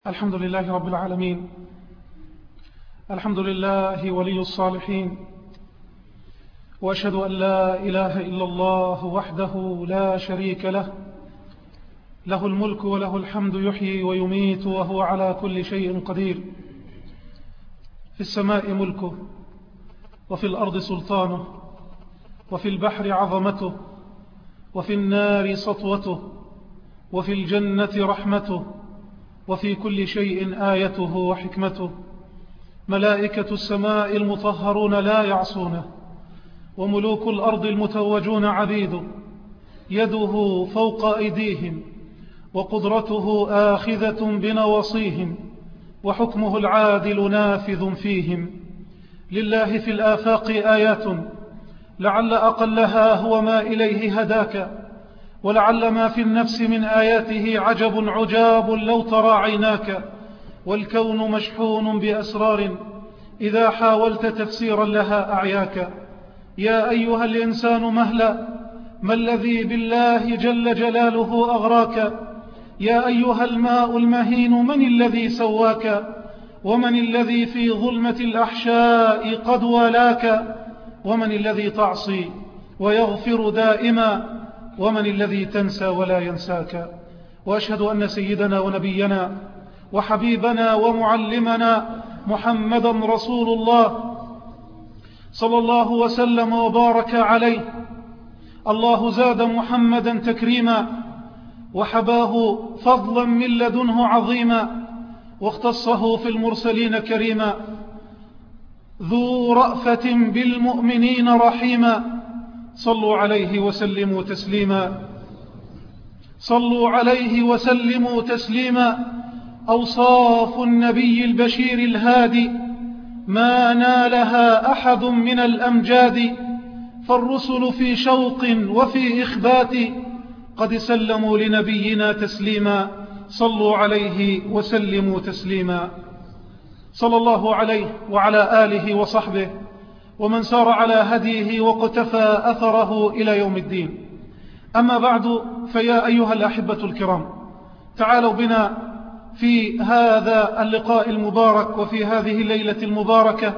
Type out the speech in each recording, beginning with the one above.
الحمد لله رب العالمين. الحمد لله ولي الصالحين، وأشهد أن لا إله إلا الله وحده لا شريك له، له الملك وله الحمد، يحيي ويميت وهو على كل شيء قدير. في السماء ملكه، وفي الأرض سلطانه، وفي البحر عظمته، وفي النار سطوته، وفي الجنة رحمته، وفي كل شيء آيته وحكمته. ملائكة السماء المطهرون لا يعصونه، وملوك الأرض المتوجون عبيده. يده فوق أيديهم، وقدرته آخذة بنواصيهم، وحكمه العادل نافذ فيهم. لله في الآفاق آيات، لعل أقلها هو ما إليه هداك، ولعل ما في النفس من آياته عجب عجاب لو ترى عيناك. والكون مشحون بأسرار، إذا حاولت تفسيرا لها أعياك. يا أيها الإنسان مهلا، ما الذي بالله جل جلاله أغراك؟ يا أيها الماء المهين، من الذي سواك؟ ومن الذي في ظلمة الأحشاء قد والاك؟ ومن الذي تعصي ويغفر دائما؟ ومن الذي تنسى ولا ينساك؟ وأشهد أن سيدنا ونبينا وحبيبنا ومعلمنا محمدا رسول الله، صلى الله وسلم وبارك عليه. الله زاد محمدا تكريما، وحباه فضلا من لدنه عظيما، واختصه في المرسلين كريما. ذو رأفة بالمؤمنين رحيما، صلوا عليه وسلموا تسليما. صلوا عليه وسلموا تسليما. أوصاف النبي البشير الهادي ما نالها أحد من الأمجاد، فالرسل في شوق وفي إخبات قد سلموا لنبينا تسليما. صلوا عليه وسلموا تسليما. صلى الله عليه وعلى آله وصحبه ومن سار على هديه واقتفى أثره إلى يوم الدين. أما بعد، فيا أيها الأحبة الكرام، تعالوا بنا في هذا اللقاء المبارك وفي هذه الليلة المباركة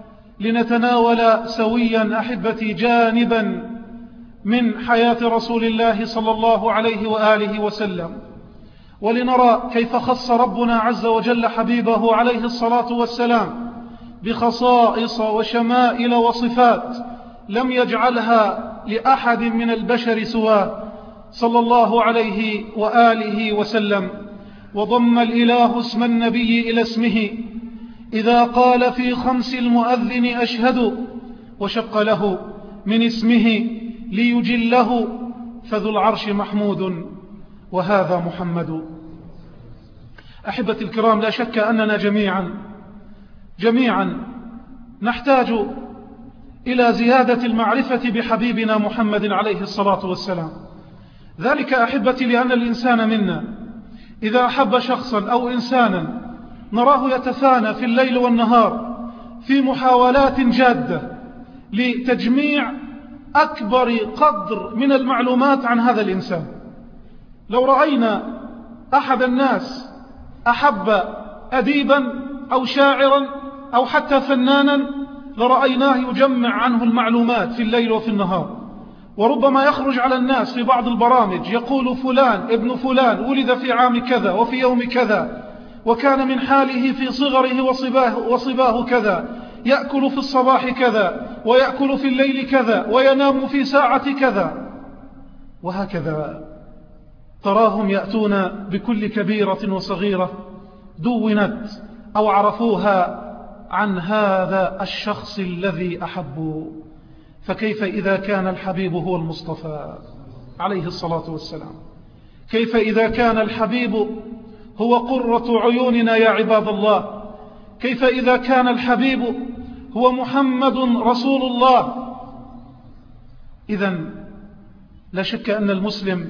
لنتناول سويا أحبتي جانبا من حياة رسول الله صلى الله عليه وآله وسلم، ولنرى كيف خص ربنا عز وجل حبيبه عليه الصلاة والسلام بخصائص وشمائل وصفات لم يجعلها لأحد من البشر سواه، صلى الله عليه وآله وسلم. وضم الإله اسم النبي إلى اسمه إذا قال في خمس المؤذن أشهد، وشق له من اسمه ليجله، فذو العرش محمود وهذا محمد. أحبتي الكرام، لا شك أننا جميعا نحتاج إلى زيادة المعرفة بحبيبنا محمد عليه الصلاة والسلام. ذلك أحبتي لأن الإنسان منا إذا أحب شخصا أو إنسانا نراه يتفانى في الليل والنهار في محاولات جادة لتجميع أكبر قدر من المعلومات عن هذا الإنسان. لو رأينا أحد الناس أحب أديبا أو شاعرا أو حتى فنانا لرأيناه يجمع عنه المعلومات في الليل وفي النهار، وربما يخرج على الناس في بعض البرامج يقول فلان ابن فلان ولد في عام كذا وفي يوم كذا، وكان من حاله في صغره وصباه كذا، يأكل في الصباح كذا ويأكل في الليل كذا وينام في ساعة كذا، وهكذا تراهم يأتون بكل كبيرة وصغيرة دونت أو عرفوها عن هذا الشخص الذي أحبوا. فكيف إذا كان الحبيب هو المصطفى عليه الصلاة والسلام؟ كيف إذا كان الحبيب هو قرة عيوننا يا عباد الله؟ كيف إذا كان الحبيب هو محمد رسول الله؟ إذن لا شك أن المسلم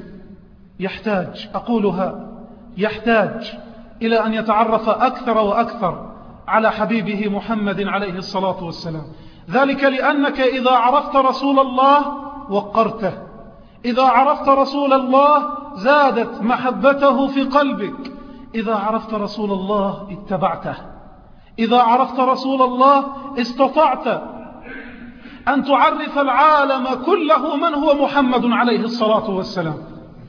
يحتاج إلى أن يتعرف أكثر وأكثر على حبيبه محمد عليه الصلاة والسلام. ذلك لأنك إذا عرفت رسول الله وقرته، إذا عرفت رسول الله زادت محبته في قلبك، إذا عرفت رسول الله اتبعته، إذا عرفت رسول الله استطعت أن تعرف العالم كله من هو محمد عليه الصلاة والسلام.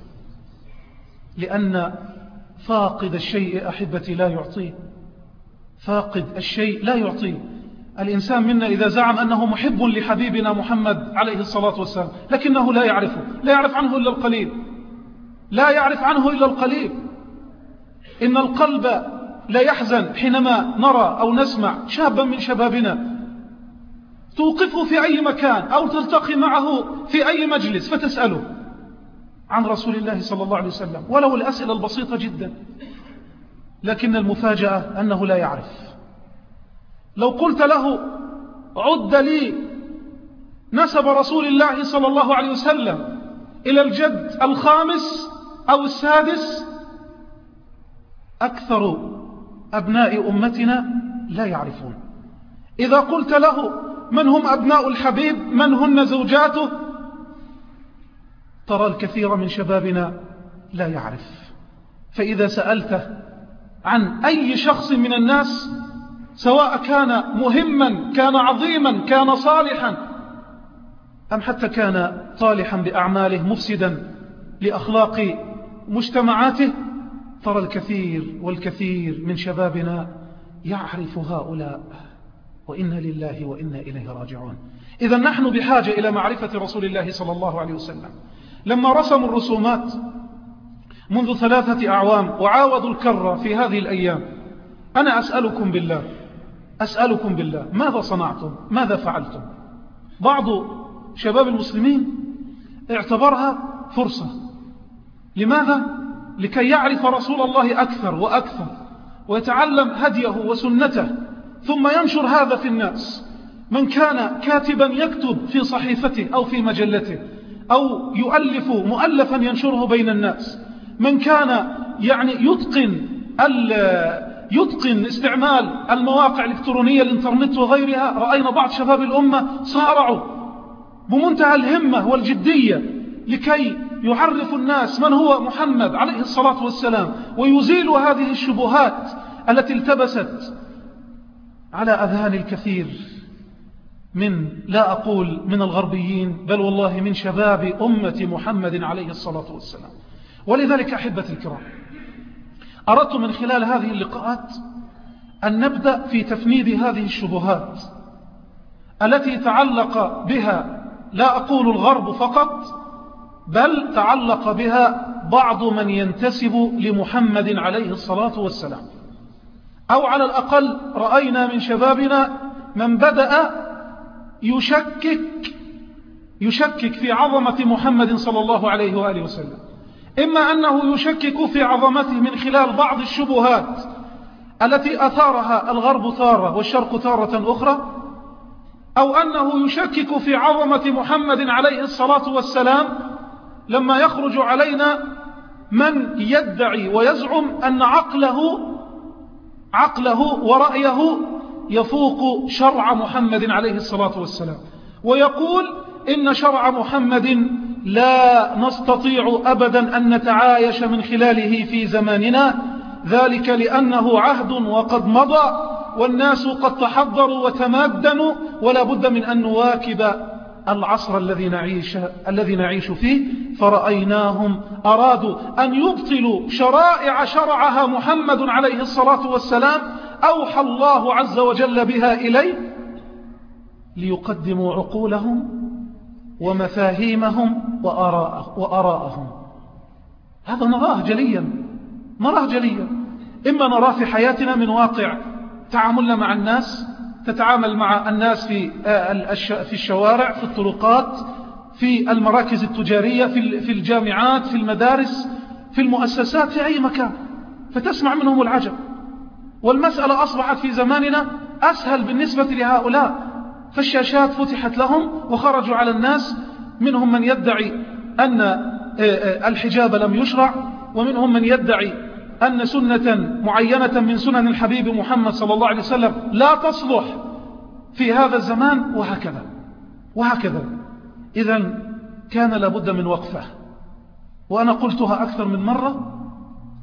لأن فاقد الشيء أحبتي لا يعطيه، فاقد الشيء لا يعطيه. الإنسان منا إذا زعم أنه محب لحبيبنا محمد عليه الصلاة والسلام لكنه لا يعرفه، لا يعرف عنه إلا القليل، لا يعرف عنه إلا القليل. إن القلب لا يحزن حينما نرى أو نسمع شابا من شبابنا توقفه في أي مكان أو تلتقي معه في أي مجلس فتسأله عن رسول الله صلى الله عليه وسلم، ولو الأسئلة البسيطة جدا، لكن المفاجأة أنه لا يعرف. لو قلت له عد لي نسب رسول الله صلى الله عليه وسلم إلى الجد الخامس أو السادس، أكثر أبناء أمتنا لا يعرفون. إذا قلت له من هم أبناء الحبيب، من هن زوجاته، ترى الكثير من شبابنا لا يعرف. فإذا سألته عن أي شخص من الناس، سواء كان مهما، كان عظيما، كان صالحا، أم حتى كان طالحا بأعماله مفسدا لأخلاق مجتمعاته، ترى الكثير والكثير من شبابنا يعرف هؤلاء، وإنا لله وإنا إليه راجعون. إذا نحن بحاجة إلى معرفة رسول الله صلى الله عليه وسلم. لما رسموا الرسومات منذ 3 أعوام وعاودوا الكرة في هذه الأيام، أنا أسألكم بالله، أسألكم بالله، ماذا صنعتم؟ ماذا فعلتم؟ بعض شباب المسلمين اعتبرها فرصة. لماذا؟ لكي يعرف رسول الله أكثر وأكثر ويتعلم هديه وسنته، ثم ينشر هذا في الناس. من كان كاتبا يكتب في صحيفته أو في مجلته، أو يؤلف مؤلفا ينشره بين الناس. من كان يتقن استعمال المواقع الإلكترونية، الإنترنت وغيرها. رأينا بعض شباب الأمة صارعوا بمنتهى الهمة والجدية لكي يعرفوا الناس من هو محمد عليه الصلاة والسلام، ويزيلوا هذه الشبهات التي التبست على أذهان الكثير من، لا أقول من الغربيين، بل والله من شباب أمة محمد عليه الصلاة والسلام. ولذلك أحبتي الكرام، أردت من خلال هذه اللقاءات أن نبدأ في تفنيد هذه الشبهات التي تعلق بها، لا أقول الغرب فقط، بل تعلق بها بعض من ينتسب لمحمد عليه الصلاة والسلام. أو على الأقل رأينا من شبابنا من بدأ يشكك في عظمة محمد صلى الله عليه وآله وسلم. إما أنه يشكك في عظمته من خلال بعض الشبهات التي أثارها الغرب تارة والشرق تارة أخرى، أو أنه يشكك في عظمة محمد عليه الصلاة والسلام لما يخرج علينا من يدعي ويزعم أن عقله ورأيه يفوق شرع محمد عليه الصلاة والسلام، ويقول إن شرع محمد لا نستطيع أبدا أن نتعايش من خلاله في زماننا، ذلك لأنه عهد وقد مضى والناس قد تحضروا وتمادنوا، ولا بد من أن نواكب العصر الذي نعيش فيه. فرأيناهم أرادوا أن يبطلوا شرائع شرعها محمد عليه الصلاة والسلام أوحى الله عز وجل بها إليه، ليقدموا عقولهم ومفاهيمهم وآراءهم. هذا نراه جليا، إما نراه في حياتنا من واقع تعاملنا مع الناس، تتعامل مع الناس في الشوارع، في الطرقات، في المراكز التجارية، في الجامعات، في المدارس، في المؤسسات، في أي مكان، فتسمع منهم العجب. والمسألة أصبحت في زماننا أسهل بالنسبة لهؤلاء، فالشاشات فتحت لهم وخرجوا على الناس. منهم من يدعي أن الحجاب لم يشرع، ومنهم من يدعي أن سنة معينة من سنن الحبيب محمد صلى الله عليه وسلم لا تصلح في هذا الزمان، وهكذا. إذن كان لابد من وقفة، وأنا قلتها أكثر من مرة،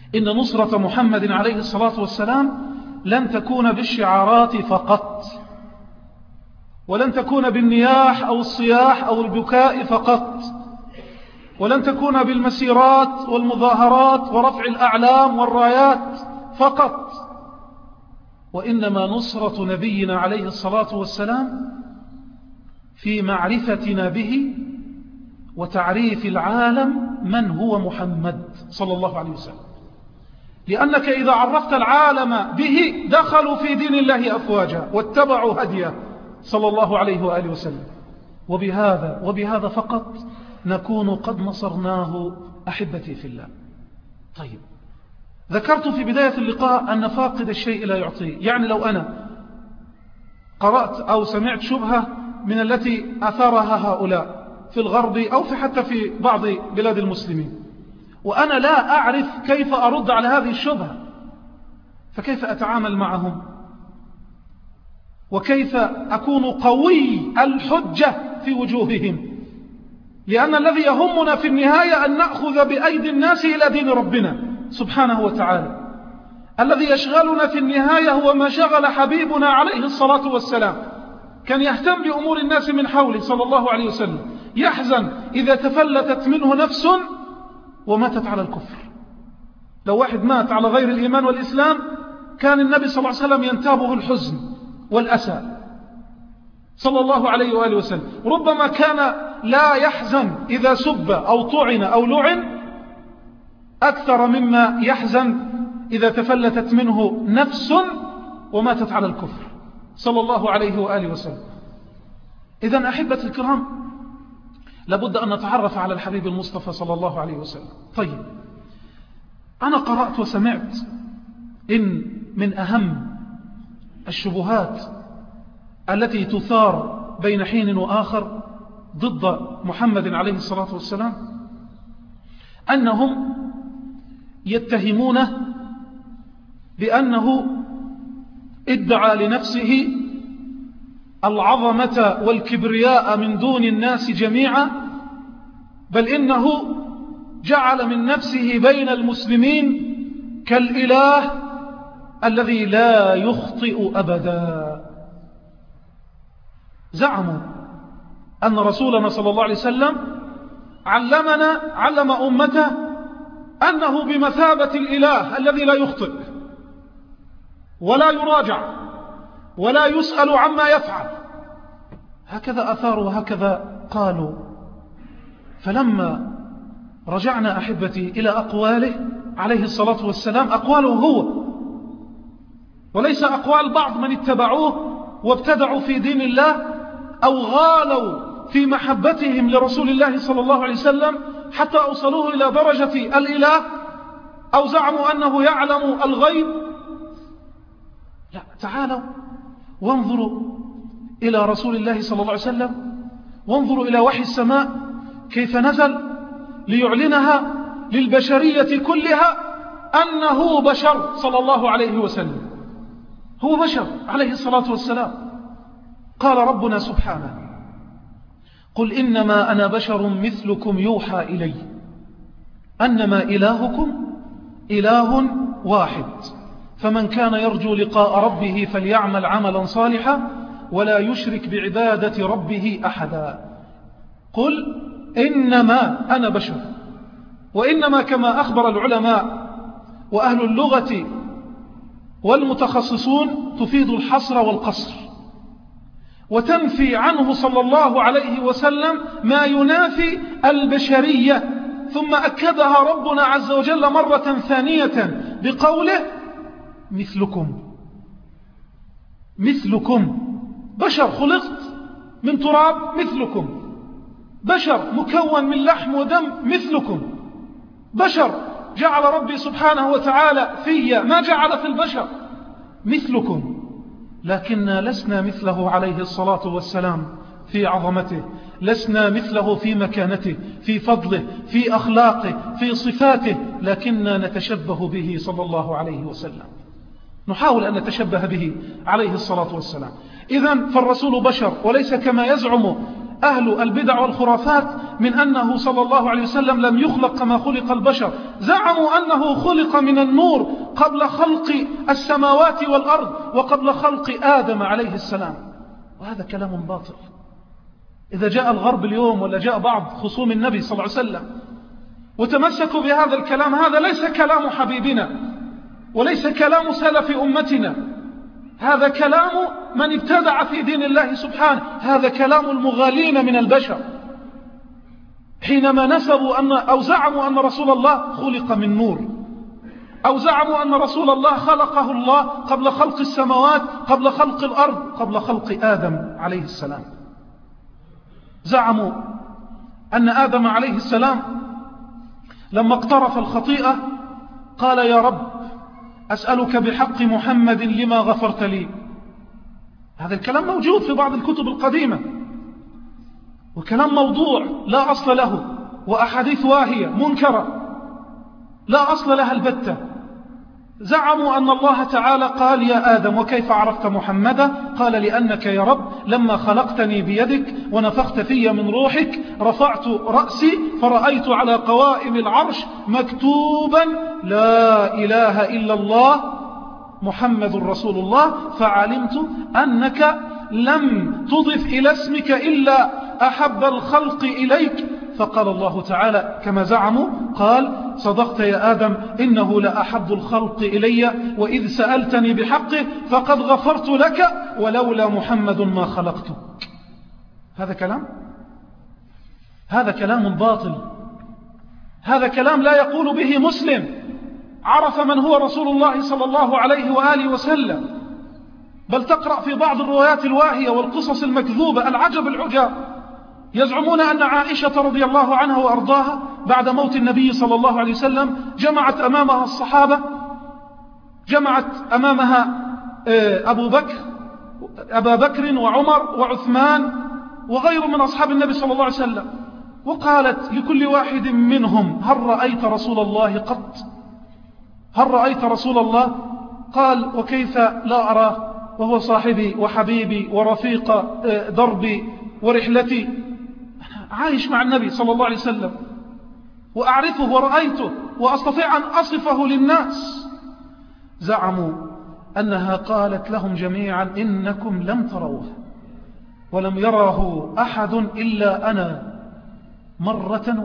إن نصرة محمد عليه الصلاة والسلام لن تكون بالشعارات فقط، ولن تكون بالنياح أو الصياح أو البكاء فقط، ولن تكون بالمسيرات والمظاهرات ورفع الأعلام والرايات فقط، وإنما نصرة نبينا عليه الصلاة والسلام في معرفتنا به وتعريف العالم من هو محمد صلى الله عليه وسلم. لأنك إذا عرفت العالم به دخلوا في دين الله أفواجا واتبعوا هديه صلى الله عليه وآله وسلم. وبهذا فقط نكون قد نصرناه أحبتي في الله. طيب، ذكرت في بداية اللقاء أن فاقد الشيء لا يعطيه. يعني لو أنا قرأت أو سمعت شبهة من التي أثارها هؤلاء في الغرب أو حتى في بعض بلاد المسلمين، وأنا لا أعرف كيف أرد على هذه الشبهة، فكيف أتعامل معهم؟ وكيف أكون قوي الحجة في وجوههم؟ لأن الذي يهمنا في النهاية أن نأخذ بأيدي الناس إلى دين ربنا سبحانه وتعالى. الذي يشغلنا في النهاية هو ما شغل حبيبنا عليه الصلاة والسلام، كان يهتم بأمور الناس من حوله صلى الله عليه وسلم، يحزن إذا تفلتت منه نفس وماتت على الكفر. لو واحد مات على غير الإيمان والإسلام كان النبي صلى الله عليه وسلم ينتابه الحزن والأسى صلى الله عليه وآله وسلم. ربما كان لا يحزن إذا سب أو طعن أو لعن أكثر مما يحزن إذا تفلتت منه نفس وماتت على الكفر صلى الله عليه وآله وسلم. إذن أحبة الكرام، لابد أن نتعرف على الحبيب المصطفى صلى الله عليه وسلم. طيب، أنا قرأت وسمعت إن من أهم الشبهات التي تثار بين حين وآخر ضد محمد عليه الصلاة والسلام أنهم يتهمونه بأنه ادعى لنفسه العظمة والكبرياء من دون الناس جميعا، بل إنه جعل من نفسه بين المسلمين كالإله الذي لا يخطئ أبدا. زعموا أن رسولنا صلى الله عليه وسلم علم أمته أنه بمثابة الإله الذي لا يخطئ ولا يراجع ولا يسأل عما يفعل. هكذا أثاروا وهكذا قالوا. فلما رجعنا أحبتي إلى أقواله عليه الصلاة والسلام، أقواله هو وليس أقوال بعض من اتبعوه وابتدعوا في دين الله أو غالوا في محبتهم لرسول الله صلى الله عليه وسلم حتى أوصلوه إلى درجة الإله أو زعموا أنه يعلم الغيب. لا، تعالوا وانظروا إلى رسول الله صلى الله عليه وسلم، وانظروا إلى وحي السماء كيف نزل ليعلنها للبشرية كلها أنه بشر صلى الله عليه وسلم، هو بشر عليه الصلاة والسلام. قال ربنا سبحانه: قل إنما أنا بشر مثلكم يوحى إلي أنما إلهكم إله واحد فمن كان يرجو لقاء ربه فليعمل عملا صالحا ولا يشرك بعبادة ربه أحدا. قل إنما أنا بشر. وإنما كما أخبر العلماء وأهل اللغة والمتخصصون تفيد الحصر والقصر، وتنفي عنه صلى الله عليه وسلم ما ينافي البشرية. ثم أكدها ربنا عز وجل مرة ثانية بقوله: مثلكم بشر، خلقت من تراب مثلكم، بشر مكون من لحم ودم مثلكم، بشر جعل ربي سبحانه وتعالى في ما جعل في البشر مثلكم، لكننا لسنا مثله عليه الصلاة والسلام في عظمته، لسنا مثله في مكانته، في فضله، في أخلاقه، في صفاته، لكننا نتشبه به صلى الله عليه وسلم، نحاول أن نتشبه به عليه الصلاة والسلام. إذن فالرسول بشر وليس كما يزعم أهل البدع والخرافات من أنه صلى الله عليه وسلم لم يخلق كما خلق البشر. زعموا أنه خلق من النور قبل خلق السماوات والأرض وقبل خلق آدم عليه السلام، وهذا كلام باطل. إذا جاء الغرب اليوم ولا جاء بعض خصوم النبي صلى الله عليه وسلم وتمسكوا بهذا الكلام، هذا ليس كلام حبيبنا وليس كلام سلف أمتنا، هذا كلام من ابتدع في دين الله سبحانه، هذا كلام المغالين من البشر حينما نسبوا أو زعموا أن رسول الله خلق من نور، أو زعموا أن رسول الله خلقه الله قبل خلق السماوات، قبل خلق الأرض، قبل خلق آدم عليه السلام. زعموا أن آدم عليه السلام لما اقترف الخطيئة قال يا رب أسألك بحق محمد لما غفرت لي. هذا الكلام موجود في بعض الكتب القديمة، وكلام موضوع لا أصل له، وأحاديث واهية منكرة لا أصل لها البتة. زعموا أن الله تعالى قال يا آدم وكيف عرفت محمدا؟ قال لأنك يا رب لما خلقتني بيدك ونفخت في من روحك رفعت رأسي فرأيت على قوائم العرش مكتوبا لا إله إلا الله محمد رسول الله، فعلمت أنك لم تضف إلى اسمك إلا أحب الخلق إليك. فقال الله تعالى كما زعموا قال صدقت يا آدم إنه لأحب الخلق إلي وإذ سألتني بحقه فقد غفرت لك ولولا محمد ما خلقتك. هذا كلام باطل، هذا كلام لا يقول به مسلم عرف من هو رسول الله صلى الله عليه وآله وسلم. بل تقرأ في بعض الروايات الواهية والقصص المكذوبة العجب العجاب، يزعمون أن عائشة رضي الله عنها وأرضاها بعد موت النبي صلى الله عليه وسلم جمعت أمامها الصحابة، جمعت أمامها أبا بكر وعمر وعثمان وغير من أصحاب النبي صلى الله عليه وسلم، وقالت لكل واحد منهم هل رأيت رسول الله قط؟ هل رأيت رسول الله؟ قال وكيف لا أراه وهو صاحبي وحبيبي ورفيق دربي ورحلتي، أنا عايش مع النبي صلى الله عليه وسلم وأعرفه ورأيته وأستطيع أن أصفه للناس. زعموا أنها قالت لهم جميعا إنكم لم تروه ولم يره أحد إلا أنا مرة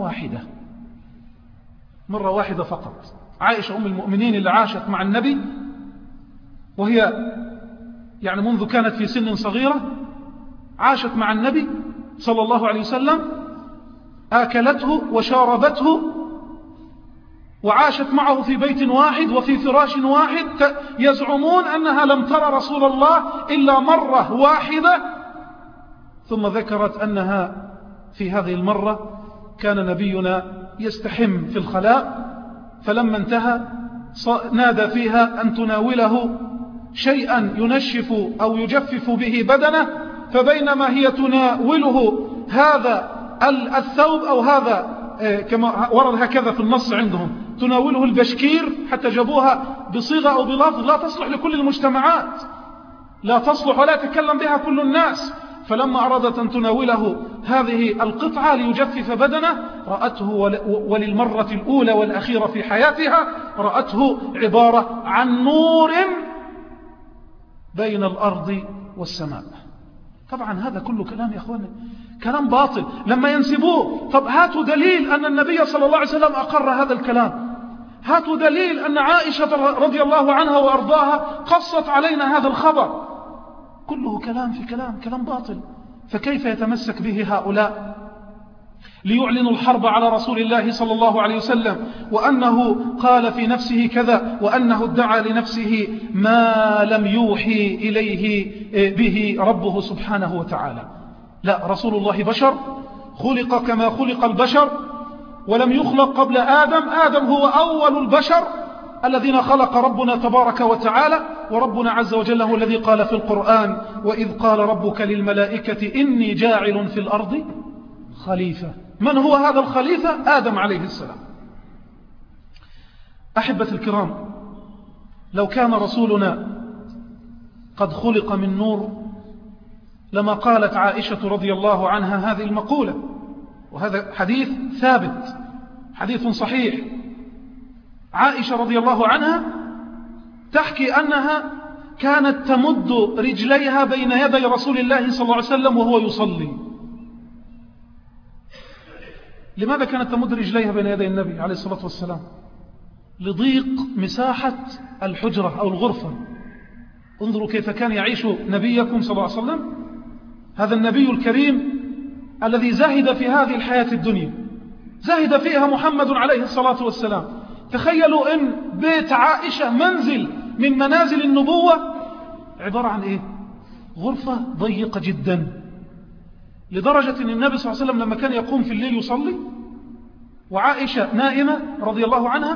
واحدة فقط. عائشة أم المؤمنين اللي عاشت مع النبي وهي يعني منذ كانت في سن صغيرة عاشت مع النبي صلى الله عليه وسلم، آكلته وشاربته وعاشت معه في بيت واحد وفي فراش واحد، يزعمون أنها لم ترى رسول الله إلا مرة واحدة. ثم ذكرت أنها في هذه المرة كان نبينا يستحم في الخلاء، فلما انتهى نادى فيها أن تناوله شيئا ينشف أو يجفف به بدنه، فبينما هي تناوله هذا الثوب أو هذا كما ورد هكذا في النص عندهم تناوله البشكير، حتى جابوها بصيغة أو بلفظ لا تصلح لكل المجتمعات، لا تصلح ولا يتكلم بها كل الناس. فلما أرادت أن تناوله هذه القطعة ليجفف بدنه رأته وللمرة الأولى والأخيرة في حياتها رأته عبارة عن نور بين الأرض والسماء. طبعا هذا كله كلام يا أخواني كلام باطل. لما ينسبوه طب هاتوا دليل أن النبي صلى الله عليه وسلم أقر هذا الكلام، هاتوا دليل أن عائشة رضي الله عنها وأرضاها قصت علينا هذا الخبر. كله كلام في كلام باطل. فكيف يتمسك به هؤلاء ليعلنوا الحرب على رسول الله صلى الله عليه وسلم، وأنه قال في نفسه كذا، وأنه ادعى لنفسه ما لم يوحي إليه به ربه سبحانه وتعالى؟ لا، رسول الله بشر خلق كما خلق البشر ولم يخلق قبل آدم. آدم هو أول البشر الذين خلق ربنا تبارك وتعالى، وربنا عز وجل هو الذي قال في القرآن وإذ قال ربك للملائكة إني جاعل في الأرض خليفة. من هو هذا الخليفة؟ آدم عليه السلام. أحبة الكرام، لو كان رسولنا قد خلق من نور لما قالت عائشة رضي الله عنها هذه المقولة، وهذا حديث ثابت، حديث صحيح. عائشة رضي الله عنها تحكي أنها كانت تمد رجليها بين يدي رسول الله صلى الله عليه وسلم وهو يصلي. لماذا كانت تمد رجليها بين يدي النبي عليه الصلاة والسلام؟ لضيق مساحة الحجرة أو الغرفة. انظروا كيف كان يعيش نبيكم صلى الله عليه وسلم، هذا النبي الكريم الذي زهد في هذه الحياة الدنيا، زهد فيها محمد عليه الصلاة والسلام. تخيلوا إن بيت عائشة منزل من منازل النبوة عبارة عن إيه؟ غرفة ضيقة جدا، لدرجة أن النبي صلى الله عليه وسلم لما كان يقوم في الليل يصلي وعائشة نائمة رضي الله عنها،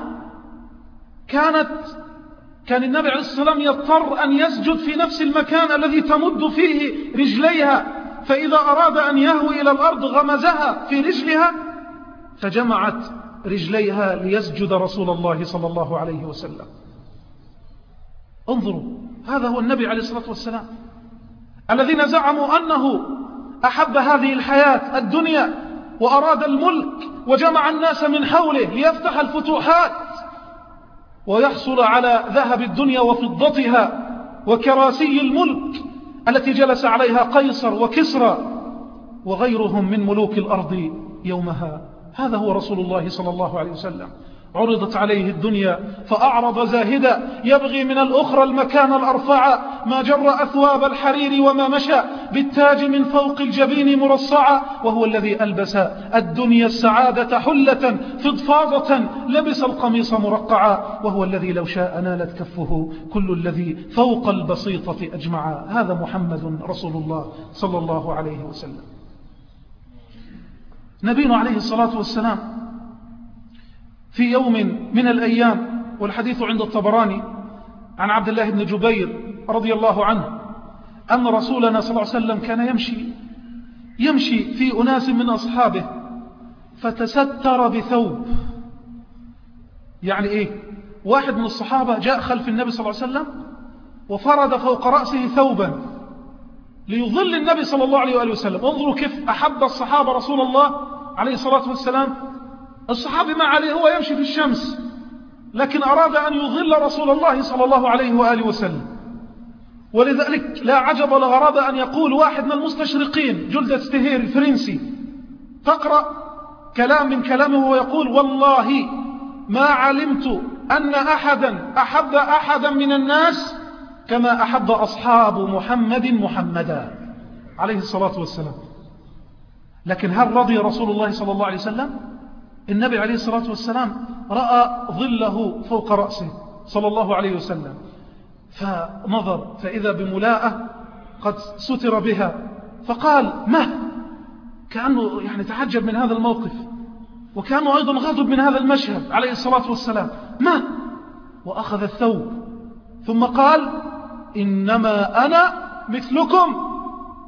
كان النبي عليه الصلاة والسلام يضطر أن يسجد في نفس المكان الذي تمد فيه رجليها، فإذا أراد أن يهوي إلى الأرض غمزها في رجلها، فجمعت رجليها ليسجد رسول الله صلى الله عليه وسلم. انظروا، هذا هو النبي عليه الصلاة والسلام الذين زعموا أنه أحب هذه الحياة الدنيا وأراد الملك وجمع الناس من حوله ليفتح الفتوحات ويحصل على ذهب الدنيا وفضتها وكراسي الملك التي جلس عليها قيصر وكسرى وغيرهم من ملوك الأرض يومها. هذا هو رسول الله صلى الله عليه وسلم. عرضت عليه الدنيا فأعرض زاهدا يبغي من الأخرى المكان الأرفع، ما جر أثواب الحرير وما مشى بالتاج من فوق الجبين مرصعا، وهو الذي ألبس الدنيا السعادة حلة فضفاضة لبس القميص مرقعا، وهو الذي لو شاء نالت كفه كل الذي فوق البسيطة أجمعا. هذا محمد رسول الله صلى الله عليه وسلم. نبينا عليه الصلاة والسلام في يوم من الأيام، والحديث عند الطبراني عن عبد الله بن جبير رضي الله عنه أن رسولنا صلى الله عليه وسلم كان يمشي في أناس من أصحابه فتستر بثوب. يعني إيه؟ واحد من الصحابة جاء خلف النبي صلى الله عليه وسلم وفرد فوق رأسه ثوبا ليظل النبي صلى الله عليه وآله وسلم. انظروا كيف أحب الصحابة رسول الله عليه الصلاة والسلام. الصحابي ما عليه، هو يمشي في الشمس، لكن أراد أن يظل رسول الله صلى الله عليه وآله وسلم. ولذلك لا عجب ولا غرابة أن يقول واحد من المستشرقين جلدة ستهير الفرنسي، تقرأ كلام من كلامه ويقول: والله ما علمت أن أحدا أحب أحدا من الناس كما أحب أصحاب محمدا عليه الصلاة والسلام. لكن هل رضي رسول الله صلى الله عليه وسلم؟ النبي عليه الصلاة والسلام رأى ظله فوق رأسه صلى الله عليه وسلم، فنظر فإذا بملاءة قد ستر بها، فقال: ما؟ كأنه يعني تعجب من هذا الموقف، وكأنه أيضا غضب من هذا المشهد عليه الصلاة والسلام. ما؟ وأخذ الثوب ثم قال: إنما أنا مثلكم،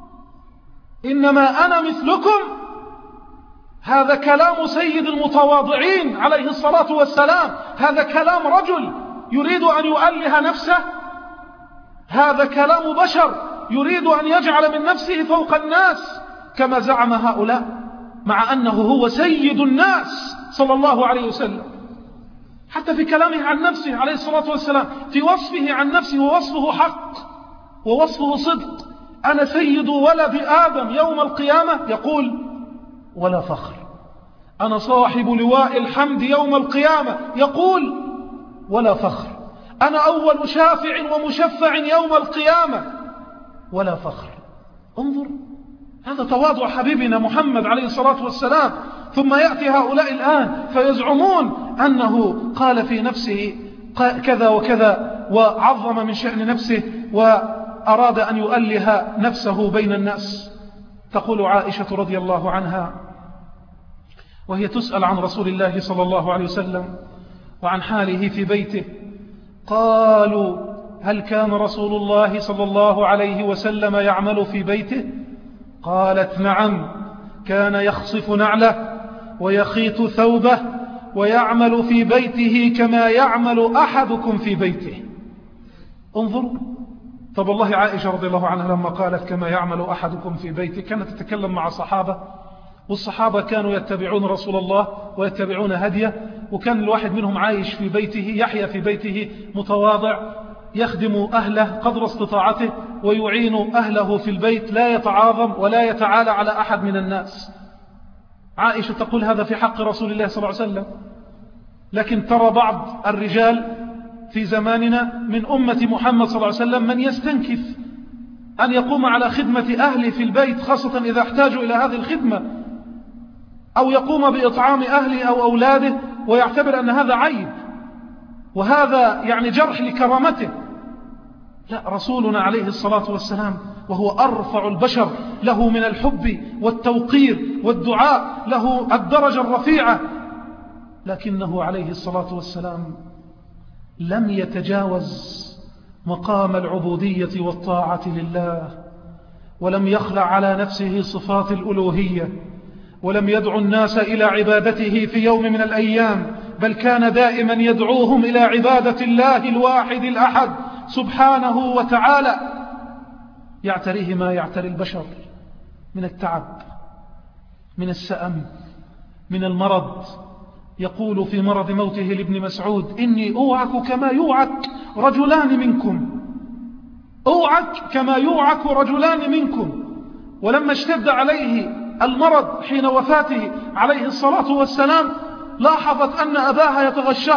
إنما أنا مثلكم. هذا كلام سيد المتواضعين عليه الصلاة والسلام، هذا كلام رجل يريد أن يؤله نفسه، هذا كلام بشر يريد أن يجعل من نفسه فوق الناس كما زعم هؤلاء، مع أنه هو سيد الناس صلى الله عليه وسلم. حتى في كلامه عن نفسه عليه الصلاة والسلام، في وصفه عن نفسه، ووصفه حق ووصفه صدق: أنا سيد ولد آدم يوم القيامة، يقول: ولا فخر. أنا صاحب لواء الحمد يوم القيامة، يقول: ولا فخر. أنا أول شافع ومشفع يوم القيامة، ولا فخر. انظر، هذا تواضع حبيبنا محمد عليه الصلاة والسلام. ثم يأتي هؤلاء الآن فيزعمون أنه قال في نفسه كذا وكذا وعظم من شأن نفسه وأراد أن يؤله نفسه بين الناس. تقول عائشة رضي الله عنها وهي تسأل عن رسول الله صلى الله عليه وسلم وعن حاله في بيته: قالوا: هل كان رسول الله صلى الله عليه وسلم يعمل في بيته؟ قالت: نعم، كان يخصف نعله ويخيط ثوبه ويعمل في بيته كما يعمل أحدكم في بيته. انظروا، طب والله عائشة رضي الله عنها لما قالت كما يعمل أحدكم في بيته كانت تتكلم مع صحابة، والصحابة كانوا يتبعون رسول الله ويتبعون هديه، وكان الواحد منهم عايش في بيته، يحيا في بيته متواضع، يخدم أهله قدر استطاعته ويعين أهله في البيت، لا يتعاظم ولا يتعالى على أحد من الناس. عائشة تقول هذا في حق رسول الله صلى الله عليه وسلم. لكن ترى بعض الرجال في زماننا من أمة محمد صلى الله عليه وسلم من يستنكف أن يقوم على خدمة أهله في البيت، خاصة إذا احتاجوا إلى هذه الخدمة، أو يقوم بإطعام أهله أو أولاده، ويعتبر أن هذا عيب وهذا يعني جرح لكرامته. لا، رسولنا عليه الصلاة والسلام وهو أرفع البشر له من الحب والتوقير والدعاء له الدرجة الرفيعة، لكنه عليه الصلاة والسلام لم يتجاوز مقام العبودية والطاعة لله، ولم يخلع على نفسه صفات الألوهية، ولم يدعو الناس إلى عبادته في يوم من الأيام، بل كان دائما يدعوهم إلى عبادة الله الواحد الأحد سبحانه وتعالى. يعتريه ما يعتري البشر من التعب، من السأم، من المرض. يقول في مرض موته لابن مسعود: إني أوعك كما يوعك رجلان منكم، أوعك كما يوعك رجلان منكم. ولما اشتد عليه المرض حين وفاته عليه الصلاة والسلام لاحظت أن أباها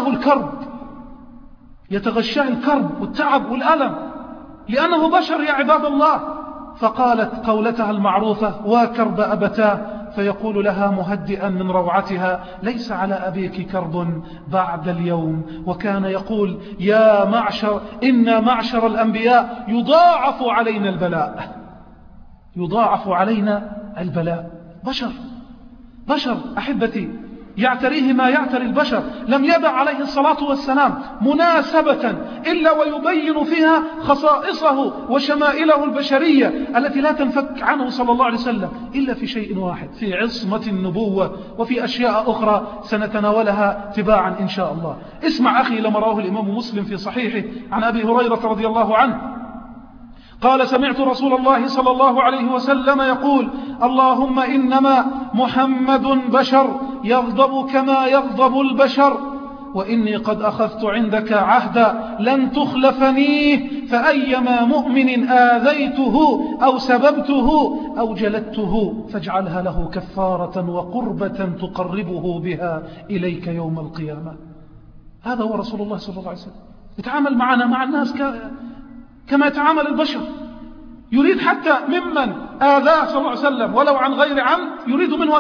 يتغشاه الكرب والتعب والألم، لأنه بشر يا عباد الله. فقالت قولتها المعروفة: وكرب أبتاه، فيقول لها مهدئا من روعتها: ليس على أبيك كرب بعد اليوم. وكان يقول: إن معشر الأنبياء يضاعف علينا البلاء. بشر أحبتي، يعتريه ما يعتري البشر. لم يدع عليه الصلاة والسلام مناسبة إلا ويبين فيها خصائصه وشمائله البشرية التي لا تنفك عنه صلى الله عليه وسلم إلا في شيء واحد: في عصمة النبوة، وفي أشياء أخرى سنتناولها تباعا إن شاء الله. اسمع أخي لما رواه الإمام مسلم في صحيحه عن أبي هريرة رضي الله عنه قال: سمعت رسول الله صلى الله عليه وسلم يقول: اللهم إنما محمد بشر يغضب كما يغضب البشر، وإني قد أخذت عندك عهدا لن تخلفنيه، فأيما مؤمن آذيته أو سببته أو جلدته فاجعلها له كفارة وقربة تقربه بها إليك يوم القيامة. هذا هو رسول الله صلى الله عليه وسلم. يتعامل معنا مع الناس كما يتعامل البشر. يريد حتى ممن آذاه صلى الله عليه وسلم ولو عن غير عمد، يريد منه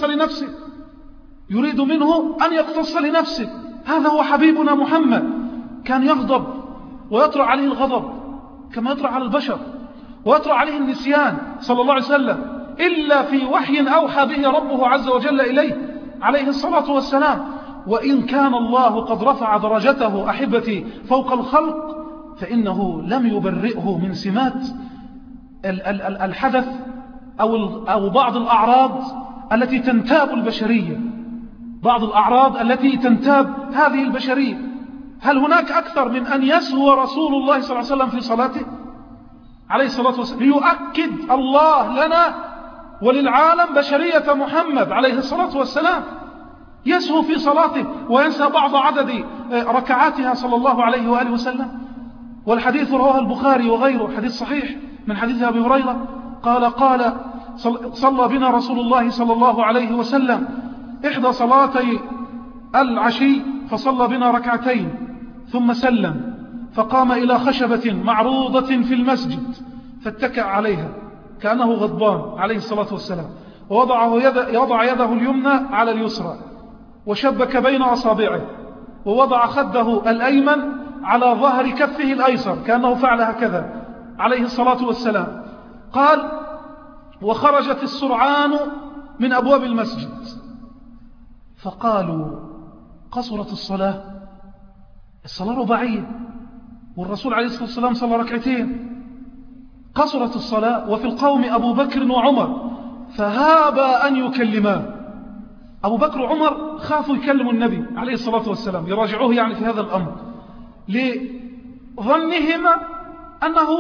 أن يقتص لنفسه. هذا هو حبيبنا محمد. كان يغضب ويطرأ عليه الغضب كما يطرأ على البشر، ويطرأ عليه النسيان صلى الله عليه وسلم، إلا في وحي أوحى به ربه عز وجل إليه عليه الصلاة والسلام. وإن كان الله قد رفع درجته أحبتي فوق الخلق، فإنه لم يبرئه من سمات الحدث أو بعض الأعراض التي تنتاب البشرية، هذه البشرية. هل هناك أكثر من أن يسهو رسول الله صلى الله عليه وسلم في صلاته عليه الصلاة والسلام ليؤكد الله لنا وللعالم بشرية محمد عليه الصلاة والسلام؟ يسهو في صلاته وينسى بعض عدد ركعاتها صلى الله عليه وآله وسلم. والحديث رواه البخاري وغيره، حديث صحيح من حديث أبي هريرة قال صلى بنا رسول الله صلى الله عليه وسلم إحدى صلاتي العشي، فصلى بنا ركعتين ثم سلم، فقام إلى خشبة معروضة في المسجد فاتكأ عليها كأنه غضبان عليه الصلاة والسلام، ووضع يده اليمنى على اليسرى وشبك بين أصابعه، ووضع خده الأيمن على ظهر كفه الأيسر كأنه فعل هكذا عليه الصلاة والسلام. قال: وخرجت السرعان من أبواب المسجد، فقالوا: قصرت الصلاة رباعية، والرسول عليه الصلاة والسلام صلى ركعتين، قصرت الصلاة، وفي القوم أبو بكر وعمر، فهابا أن يكلما. أبو بكر وعمر خافوا يكلموا النبي عليه الصلاة والسلام، يراجعوه يعني في هذا الأمر، لظنهما أنه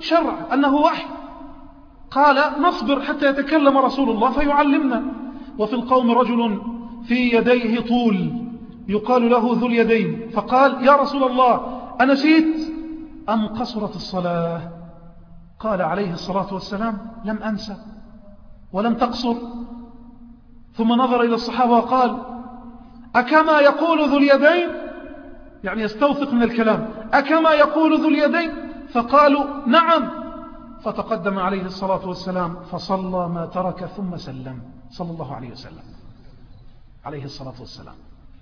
شرع أنه وحي. قال نصبر حتى يتكلم رسول الله فيعلمنا. وفي القوم رجل في يديه طول يقال له ذو اليدين، فقال يا رسول الله أنسيت أم قصرت الصلاة؟ قال عليه الصلاة والسلام لم أنسى ولم تقصر. ثم نظر إلى الصحابة وقال أكما يقول ذو اليدين، يعني يستوثق من الكلام، أكما يقول ذو اليدين؟ فقالوا نعم. فتقدم عليه الصلاة والسلام فصلى ما ترك ثم سلم صلى الله عليه وسلم عليه الصلاة والسلام.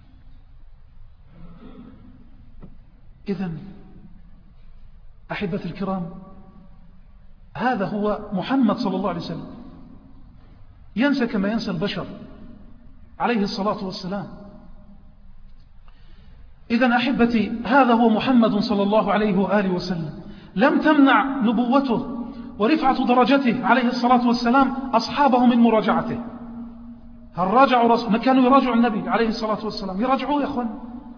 إذن أحبة الكرام، هذا هو محمد صلى الله عليه وسلم، ينسى كما ينسى البشر عليه الصلاة والسلام. إذن أحبتي، هذا هو محمد صلى الله عليه وآله وسلم. لم تمنع نبوته ورفعة درجته عليه الصلاة والسلام أصحابه من مراجعته. هل راجعوا ما كانوا يراجعوا النبي عليه الصلاة والسلام؟ يراجعوه يا أخوان.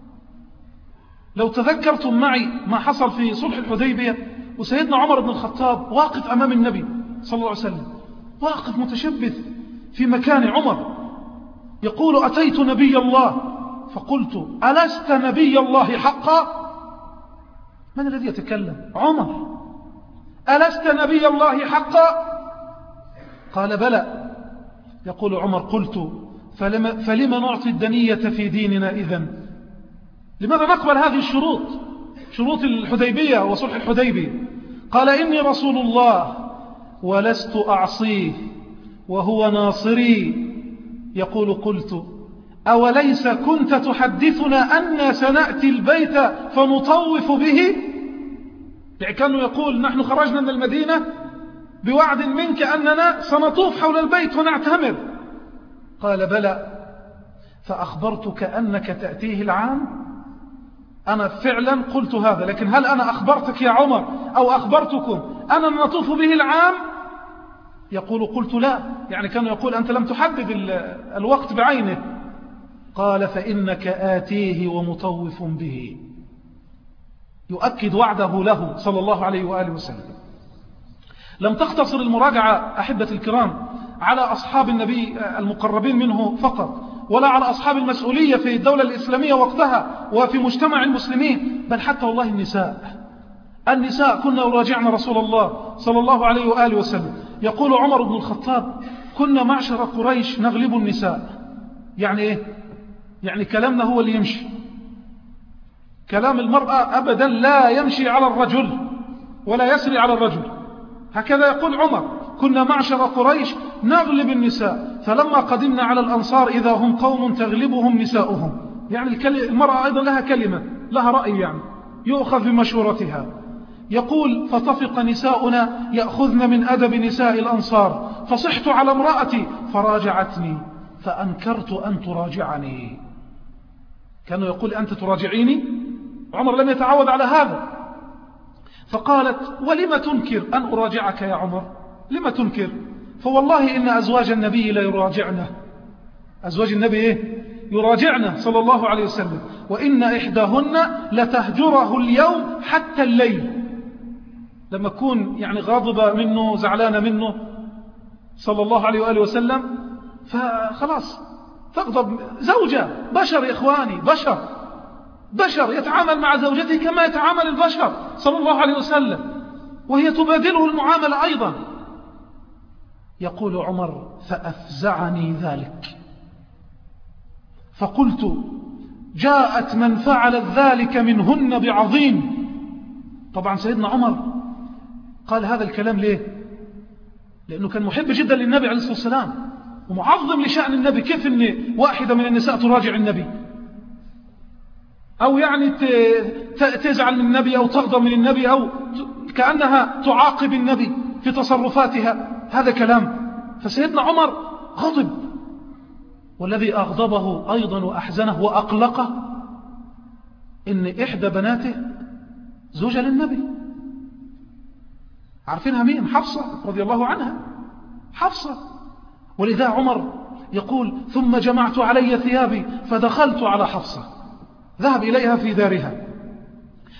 لو تذكرتم معي ما حصل في صلح الحديبية وسيدنا عمر بن الخطاب واقف أمام النبي صلى الله عليه وسلم، واقف متشبث في مكان عمر، يقول أتيت نبي الله فقلت ألست نبي الله حقا؟ من الذي يتكلم؟ عمر. ألست نبي الله حقا؟ قال بلى. يقول عمر قلت فلما نعطي الدنية في ديننا إذن؟ لماذا نقبل هذه الشروط، شروط الحديبية وصلح الحديبية؟ قال إني رسول الله ولست أعصيه وهو ناصري. يقول قلت أوليس كنت تحدثنا أن سنأتي البيت فنطوف به؟ يعني كانوا يقول نحن خرجنا من المدينة بوعد منك أننا سنطوف حول البيت ونعتمر. قال بلى، فأخبرتك أنك تأتيه العام. أنا فعلا قلت هذا، لكن هل أنا أخبرتك يا عمر أو أخبرتكم أنا نطوف به العام؟ يقول قلت لا. يعني كانوا يقول أنت لم تحدد الوقت بعينه. قال فإنك آتيه ومطوف به، يؤكد وعده له صلى الله عليه وآله وسلم. لم تقتصر المراجعة أحبة الكرام على أصحاب النبي المقربين منه فقط، ولا على أصحاب المسؤولية في الدولة الإسلامية وقتها وفي مجتمع المسلمين، بل حتى والله النساء كنا يراجعن رسول الله صلى الله عليه وآله وسلم. يقول عمر بن الخطاب كنا معشر قريش نغلب النساء. يعني إيه؟ يعني كلامنا هو اللي يمشي، كلام المرأة أبدا لا يمشي على الرجل ولا يسري على الرجل. هكذا يقول عمر كنا معشر قريش نغلب النساء، فلما قدمنا على الأنصار إذا هم قوم تغلبهم نساؤهم. يعني المرأة أيضا لها كلمة، لها رأي، يعني يؤخذ بمشورتها. يقول فطفق نساؤنا يأخذن من أدب نساء الأنصار، فصحت على امرأتي فراجعتني فأنكرت أن تراجعني. كانوا يقول أنت تراجعيني؟ عمر لم يتعود على هذا. فقالت ولم تنكر أن أراجعك يا عمر؟ لم تنكر؟ فوالله إن أزواج النبي لا يراجعنا. أزواج النبي إيه؟ يراجعنا صلى الله عليه وسلم. وإن إحداهن لتهجره اليوم حتى الليل. لما تكون يعني غاضبة منه زعلانة منه صلى الله عليه وآله وسلم، فخلاص تغضب. زوجة بشر يا إخواني، بشر يتعامل مع زوجته كما يتعامل البشر صلى الله عليه وسلم، وهي تبادله المعاملة أيضا. يقول عمر فأفزعني ذلك، فقلت جاءت من فعلت ذلك منهن بعظيم. طبعا سيدنا عمر قال هذا الكلام ليه؟ لأنه كان محب جدا للنبي عليه الصلاة والسلام ومعظم لشأن النبي. كيف أن واحدة من النساء تراجع النبي أو يعني تزعل من النبي أو تغضب من النبي أو كأنها تعاقب النبي في تصرفاتها؟ هذا كلام. فسيدنا عمر غضب، والذي أغضبه أيضا وأحزنه وأقلقه إن إحدى بناته زوجة للنبي. عارفينها مين؟ حفصة رضي الله عنها، حفصة. ولذا عمر يقول ثم جمعت علي ثيابي فدخلت على حفصة، ذهب إليها في دارها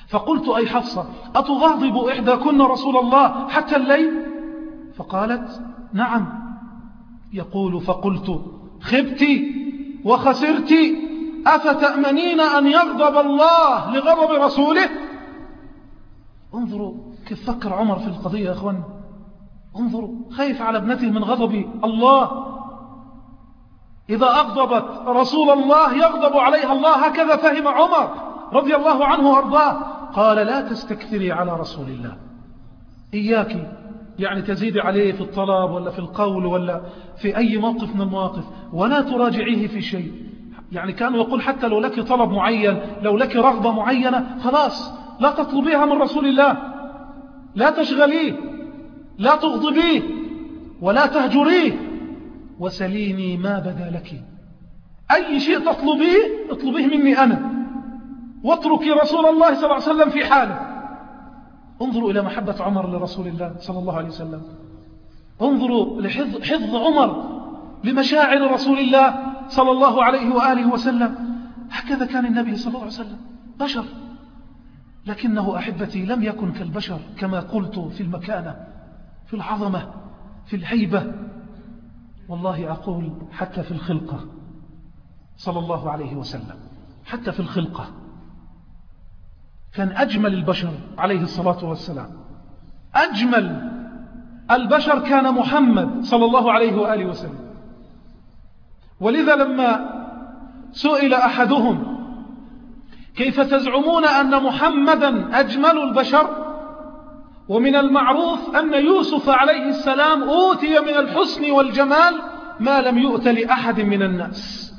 فقلت أي حفصة أتغاضب إحداكن رسول الله حتى الليل؟ فقالت نعم. يقول فقلت خبت وخسرت، أفتأمنين أن يغضب الله لغضب رسوله؟ انظروا كيف فكر عمر في القضية يا أخوان. انظروا، خايف على ابنته من غضب الله. إذا أغضبت رسول الله يغضب عليها الله، هكذا فهم عمر رضي الله عنه وأرضاه. قال لا تستكثري على رسول الله، إياك يعني تزيد عليه في الطلب ولا في القول ولا في أي موقف من المواقف، ولا تراجعيه في شيء. يعني كان يقول حتى لو لك طلب معين، لو لك رغبة معينة، خلاص لا تطلبيها من رسول الله، لا تشغليه، لا تغضبيه ولا تهجريه، وسليني ما بدا لك. أي شيء تطلبيه اطلبيه مني أنا، واتركي رسول الله صلى الله عليه وسلم في حاله. انظروا إلى محبة عمر لرسول الله صلى الله عليه وسلم. انظروا لحفظ عمر لمشاعر رسول الله صلى الله عليه وآله وسلم. هكذا كان النبي صلى الله عليه وسلم، بشر، لكنه أحبتي لم يكن كالبشر كما قلت، في المكانة، في العظمة، في الهيبة، والله أقول حتى في الخلقة صلى الله عليه وسلم، حتى في الخلقة كان أجمل البشر عليه الصلاة والسلام. أجمل البشر كان محمد صلى الله عليه وآله وسلم. ولذا لما سئل أحدهم كيف تزعمون أن محمدا أجمل البشر، ومن المعروف أن يوسف عليه السلام أوتي من الحسن والجمال ما لم يؤت لأحد من الناس،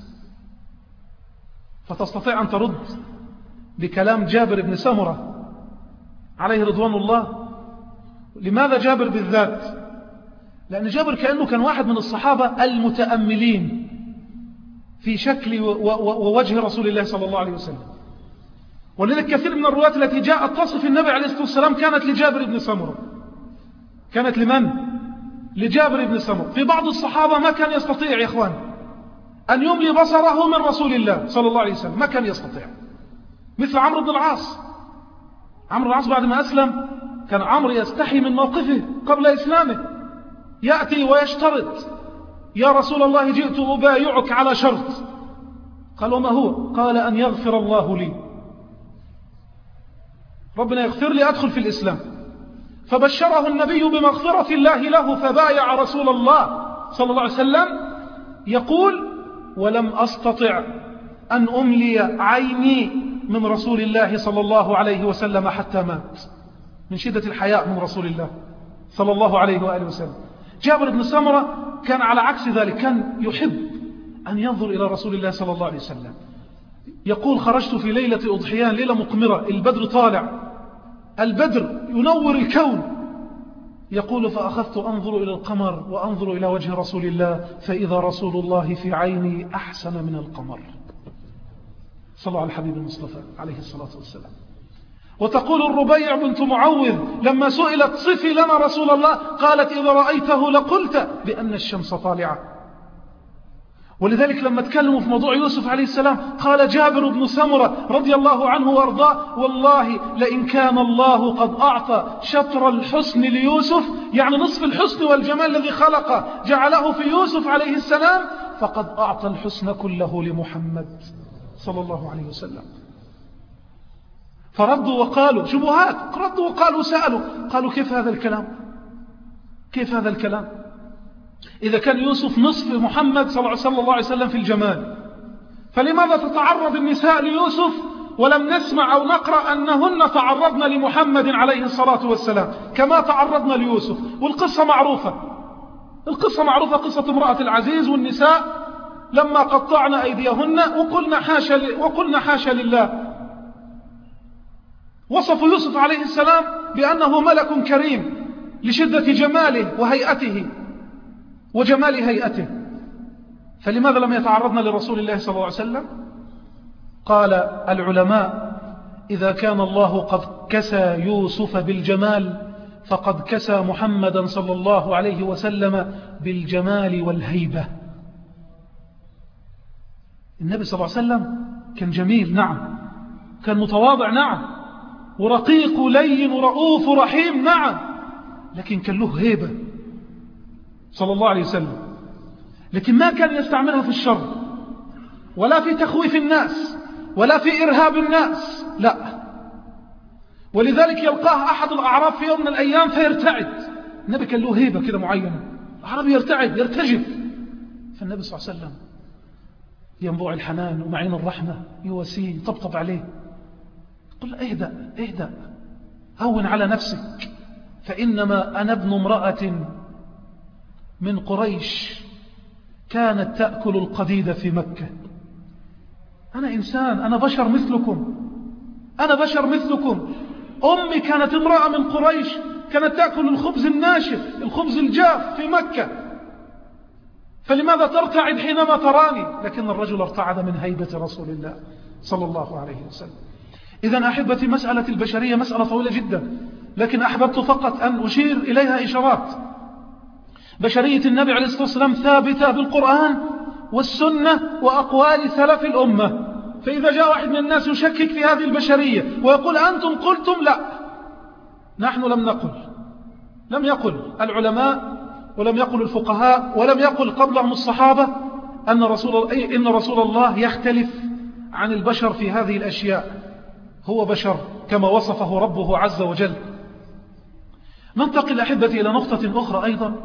فتستطيع أن ترد بكلام جابر بن سمرة عليه رضوان الله. لماذا جابر بالذات؟ لأن جابر كأنه كان واحد من الصحابة المتأملين في شكل ووجه رسول الله صلى الله عليه وسلم. ولذلك كثير من الروايات التي جاءت تصف النبي عليه الصلاة والسلام كانت لجابر بن سمرة. كانت لمن؟ لجابر بن سمرة. في بعض الصحابة ما كان يستطيع يا إخوان أن يملي بصره من رسول الله صلى الله عليه وسلم، ما كان يستطيع، مثل عمرو بن العاص. عمرو بن العاص بعد ما أسلم كان عمرو يستحي من موقفه قبل إسلامه، يأتي ويشترط يا رسول الله جئت أبايعك على شرط. قال وما هو؟ قال أن يغفر الله لي، ربنا يغفر لي أدخل في الإسلام. فبشره النبي بمغفرة الله له، فبايع رسول الله صلى الله عليه وسلم. يقول ولم أستطع أن أملي عيني من رسول الله صلى الله عليه وسلم حتى مات، من شدة الحياء من رسول الله صلى الله عليه وآله وسلم. جابر بن سمرة كان على عكس ذلك، كان يحب أن ينظر إلى رسول الله صلى الله عليه وسلم. يقول خرجت في ليلة أضحيان، ليلة مقمرة، البدر طالع، البدر ينور الكون. يقول فأخذت أنظر إلى القمر وأنظر إلى وجه رسول الله، فإذا رسول الله في عيني أحسن من القمر. صلى على الحبيب المصطفى عليه الصلاة والسلام. وتقول الربيع بنت معوذ لما سئلت صفي لنا رسول الله، قالت إذا رأيته لقلت بأن الشمس طالعة. ولذلك لما تكلموا في موضوع يوسف عليه السلام قال جابر بن سمرة رضي الله عنه وارضاه والله لئن كان الله قد أعطى شطر الحسن ليوسف، يعني نصف الحسن والجمال الذي خلقه جعله في يوسف عليه السلام، فقد أعطى الحسن كله لمحمد صلى الله عليه وسلم. فردوا وقالوا شبهات، ردوا وقالوا سألوا، قالوا كيف هذا الكلام؟ كيف هذا الكلام؟ إذا كان يوسف نصف محمد صلى الله عليه وسلم في الجمال، فلماذا تتعرض النساء ليوسف ولم نسمع أو نقرأ أنهن تعرضن لمحمد عليه الصلاة والسلام كما تعرضن ليوسف؟ والقصة معروفة، القصة معروفة، قصة امرأة العزيز والنساء لما قطعن أيديهن وقلنا حاشا لله. وصفوا يوسف عليه السلام بأنه ملك كريم لشدة جماله وهيئته وجمال هيئته، فلماذا لم يتعرضن لرسول الله صلى الله عليه وسلم؟ قال العلماء إذا كان الله قد كسى يوسف بالجمال فقد كسى محمدا صلى الله عليه وسلم بالجمال والهيبة. النبي صلى الله عليه وسلم كان جميل، نعم، كان متواضع، نعم، ورقيق ولين ورؤوف ورحيم، نعم، لكن كان له هيبة صلى الله عليه وسلم، لكن ما كان يستعملها في الشر ولا في تخويف الناس ولا في إرهاب الناس، لا. ولذلك يلقاه أحد الأعراب في يوم من الأيام فيرتعد. النبي كان له هيبة كده معينة، الأعرابي يرتعد يرتجف، فالنبي صلى الله عليه وسلم ينبوع الحنان ومعين الرحمة يواسيه يطبطب عليه، قل اهدأ اهدأ، هون على نفسك، فإنما أنا ابن امرأة من قريش كانت تأكل القديد في مكة. أنا إنسان، أنا بشر مثلكم، أنا بشر مثلكم. أمي كانت امرأة من قريش كانت تأكل الخبز الناشف الخبز الجاف في مكة، فلماذا ترتعد حينما تراني؟ لكن الرجل ارتعد من هيبة رسول الله صلى الله عليه وسلم. إذن أحبتي، مسألة البشرية مسألة طويلة جدا، لكن أحببت فقط أن أشير إليها إشارات. بشرية النبي عليه الصلاة والسلام ثابتة بالقرآن والسنة وأقوال سلف الأمة. فإذا جاء واحد من الناس يشكك في هذه البشرية ويقول أنتم قلتم، لا، نحن لم نقل، لم يقل العلماء ولم يقل الفقهاء ولم يقل قبلهم الصحابة إن رسول الله يختلف عن البشر في هذه الأشياء، هو بشر كما وصفه ربه عز وجل. ننتقل أحبتي إلى نقطة أخرى أيضا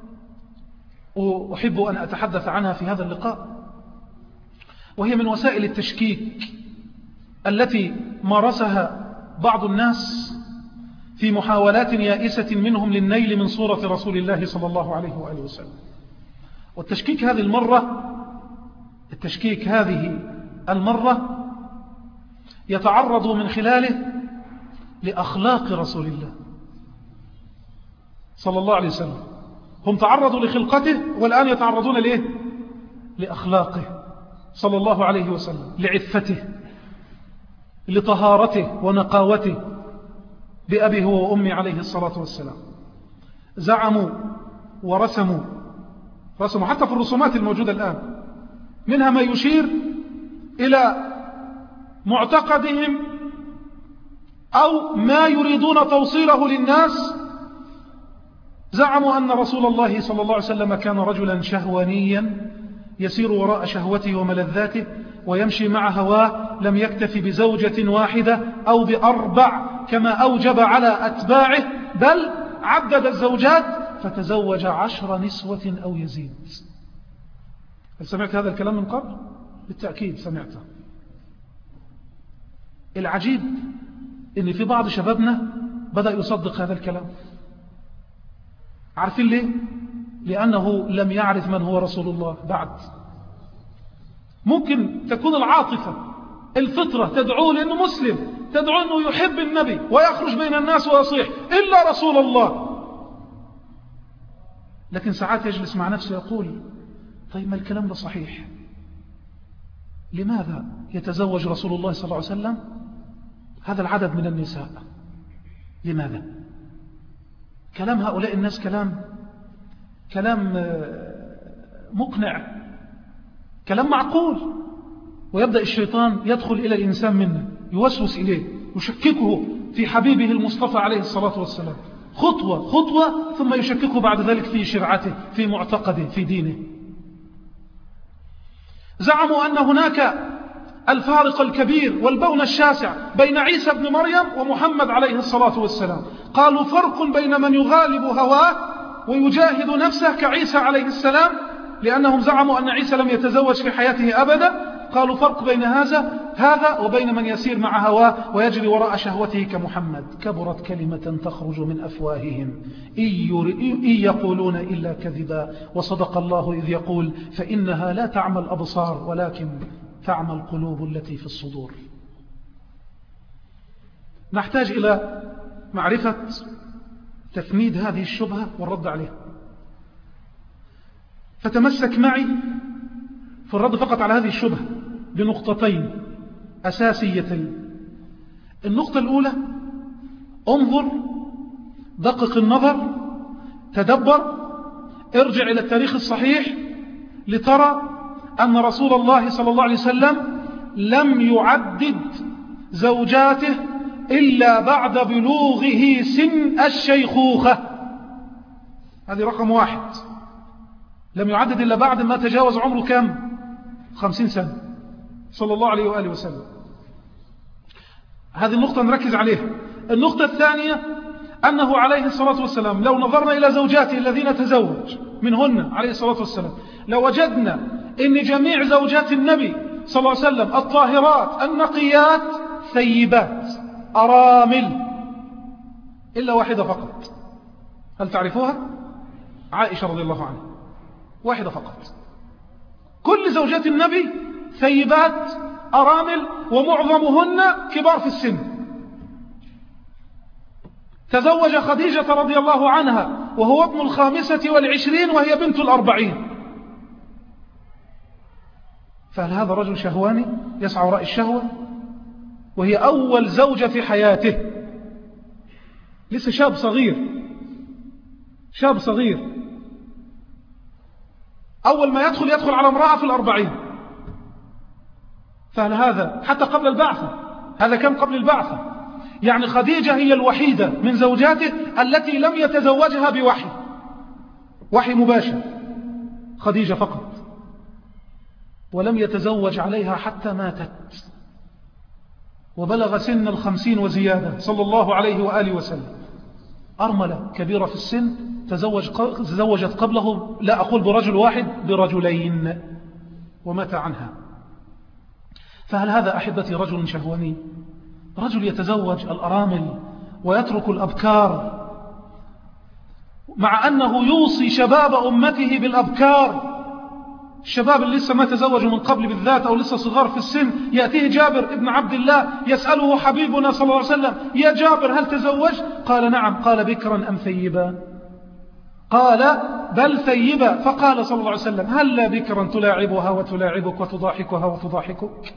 وأحب أن أتحدث عنها في هذا اللقاء، وهي من وسائل التشكيك التي مارسها بعض الناس في محاولات يائسة منهم للنيل من صورة رسول الله صلى الله عليه وآله وسلم. والتشكيك هذه المرة يتعرض من خلاله لأخلاق رسول الله صلى الله عليه وسلم. هم تعرضوا لخلقته والآن يتعرضون لأخلاقه صلى الله عليه وسلم، لعفته، لطهارته ونقاوته بأبيه وأمي عليه الصلاة والسلام. زعموا ورسموا حتى في الرسومات الموجودة الآن، منها ما يشير إلى معتقدهم أو ما يريدون توصيله للناس. زعموا أن رسول الله صلى الله عليه وسلم كان رجلا شهوانيا يسير وراء شهوته وملذاته ويمشي مع هواه، لم يكتف بزوجة واحدة أو بأربع كما أوجب على أتباعه، بل عدد الزوجات فتزوج 10 نسوة أو يزيد. هل سمعت هذا الكلام من قبل؟ بالتأكيد سمعته. العجيب إن في بعض شبابنا بدأ يصدق هذا الكلام. عارفين ليه؟ لأنه لم يعرف من هو رسول الله بعد. ممكن تكون العاطفة الفطرة تدعوه لأنه مسلم، تدعوه أنه يحب النبي ويخرج بين الناس ويصيح إلا رسول الله، لكن ساعات يجلس مع نفسه يقول طيب ما الكلام ده صحيح، لماذا يتزوج رسول الله صلى الله عليه وسلم هذا العدد من النساء؟ لماذا؟ كلام هؤلاء الناس كلام مقنع، كلام معقول، ويبدأ الشيطان يدخل إلى الإنسان منه، يوسوس إليه، يشككه في حبيبه المصطفى عليه الصلاة والسلام، خطوة خطوة، ثم يشككه بعد ذلك في شرعته، في معتقده، في دينه. زعموا أن هناك الفارق الكبير والبون الشاسع بين عيسى بن مريم ومحمد عليه الصلاة والسلام. قالوا فرق بين من يغالب هواه ويجاهد نفسه كعيسى عليه السلام، لأنهم زعموا أن عيسى لم يتزوج في حياته أبدا. قالوا فرق بين هذا وبين من يسير مع هواه ويجري وراء شهوته كمحمد. كبرت كلمة تخرج من أفواههم إن يقولون إلا كذبا، وصدق الله إذ يقول فإنها لا تعمى الأبصار ولكن تعمى القلوب التي في الصدور. نحتاج إلى معرفة تفنيد هذه الشبهة والرد عليها، فتمسك معي في الرد فقط على هذه الشبهة بنقطتين أساسيتين. النقطة الأولى: انظر، دقق النظر، تدبر، ارجع إلى التاريخ الصحيح لترى أن رسول الله صلى الله عليه وسلم لم يعدد زوجاته إلا بعد بلوغه سن الشيخوخة. هذه رقم 1. لم يعدد إلا بعد ما تجاوز عمره كم؟ 50 سنة صلى الله عليه وآله وسلم. هذه النقطة نركز عليها. النقطة الثانية أنه عليه الصلاة والسلام لو نظرنا إلى زوجاته الذين تزوج منهن عليه الصلاة والسلام لو وجدنا أن جميع زوجات النبي صلى الله عليه وسلم الطاهرات النقيات ثيبات أرامل إلا واحدة فقط. هل تعرفوها؟ عائشة رضي الله عنها، واحدة فقط. كل زوجات النبي ثيبات أرامل ومعظمهن كبار في السن. تزوج خديجة رضي الله عنها وهو ابن 25 وهي بنت 40. فهل هذا رجل شهواني يسعى وراء الشهوة وهي أول زوجة في حياته؟ لسه شاب صغير أول ما يدخل على امرأة في 40. فهل هذا حتى قبل البعثة؟ هذا كان قبل البعثة. يعني خديجة هي الوحيدة من زوجاته التي لم يتزوجها وحي مباشر. خديجة فقط، ولم يتزوج عليها حتى ماتت وبلغ سن 50 وزيادة صلى الله عليه وآله وسلم. أرملة كبيرة في السن تزوجت قبله لا أقول برجل واحد، برجلين ومات عنها. فهل هذا أحبتي رجل شهواني؟ رجل يتزوج الأرامل ويترك الأبكار، مع أنه يوصي شباب أمته بالأبكار. الشباب اللي لسه ما تزوجوا من قبل بالذات أو لسه صغار في السن، يأتيه جابر ابن عبد الله يسأله حبيبنا صلى الله عليه وسلم: يا جابر هل تزوج؟ قال: نعم. قال: بكرا أم ثيبا؟ قال: بل ثيبا. فقال صلى الله عليه وسلم: هل لا بكرا تلاعبها وتلاعبك وتضاحكها وتضاحكك؟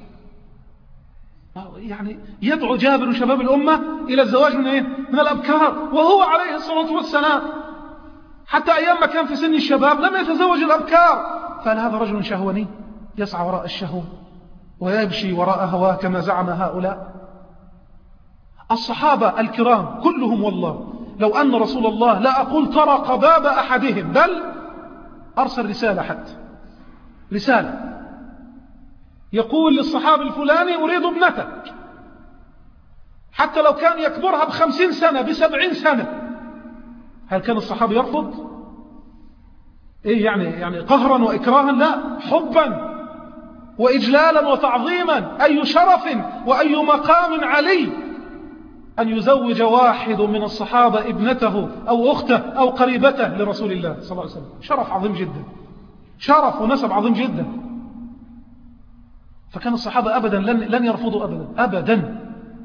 يعني يدعو جابر شباب الأمة إلى الزواج من الأبكار، وهو عليه الصلاة والسلام حتى أيام ما كان في سن الشباب لم يتزوج الأبكار. فهل هذا رجل شهواني يسعى وراء الشهوة ويمشي وراء هواه كما زعم هؤلاء؟ الصحابة الكرام كلهم والله لو أن رسول الله لا أقول طرق باب أحدهم بل أرسل رسالة، حتى رسالة يقول للصحابي الفلاني: أريد ابنتك، حتى لو كان يكبرها ب50 سنة ب70 سنة. هل كان الصحابي يرفض؟ إيه يعني قهرا وإكراها؟ لا، حبا وإجلالا وتعظيما. أي شرف وأي مقام علي أن يزوج واحد من الصحابة ابنته أو أخته أو قريبته لرسول الله صلى الله عليه وسلم. شرف عظيم جدا، شرف ونسب عظيم جدا. فكان الصحابة أبدا لن يرفضوا أبدا.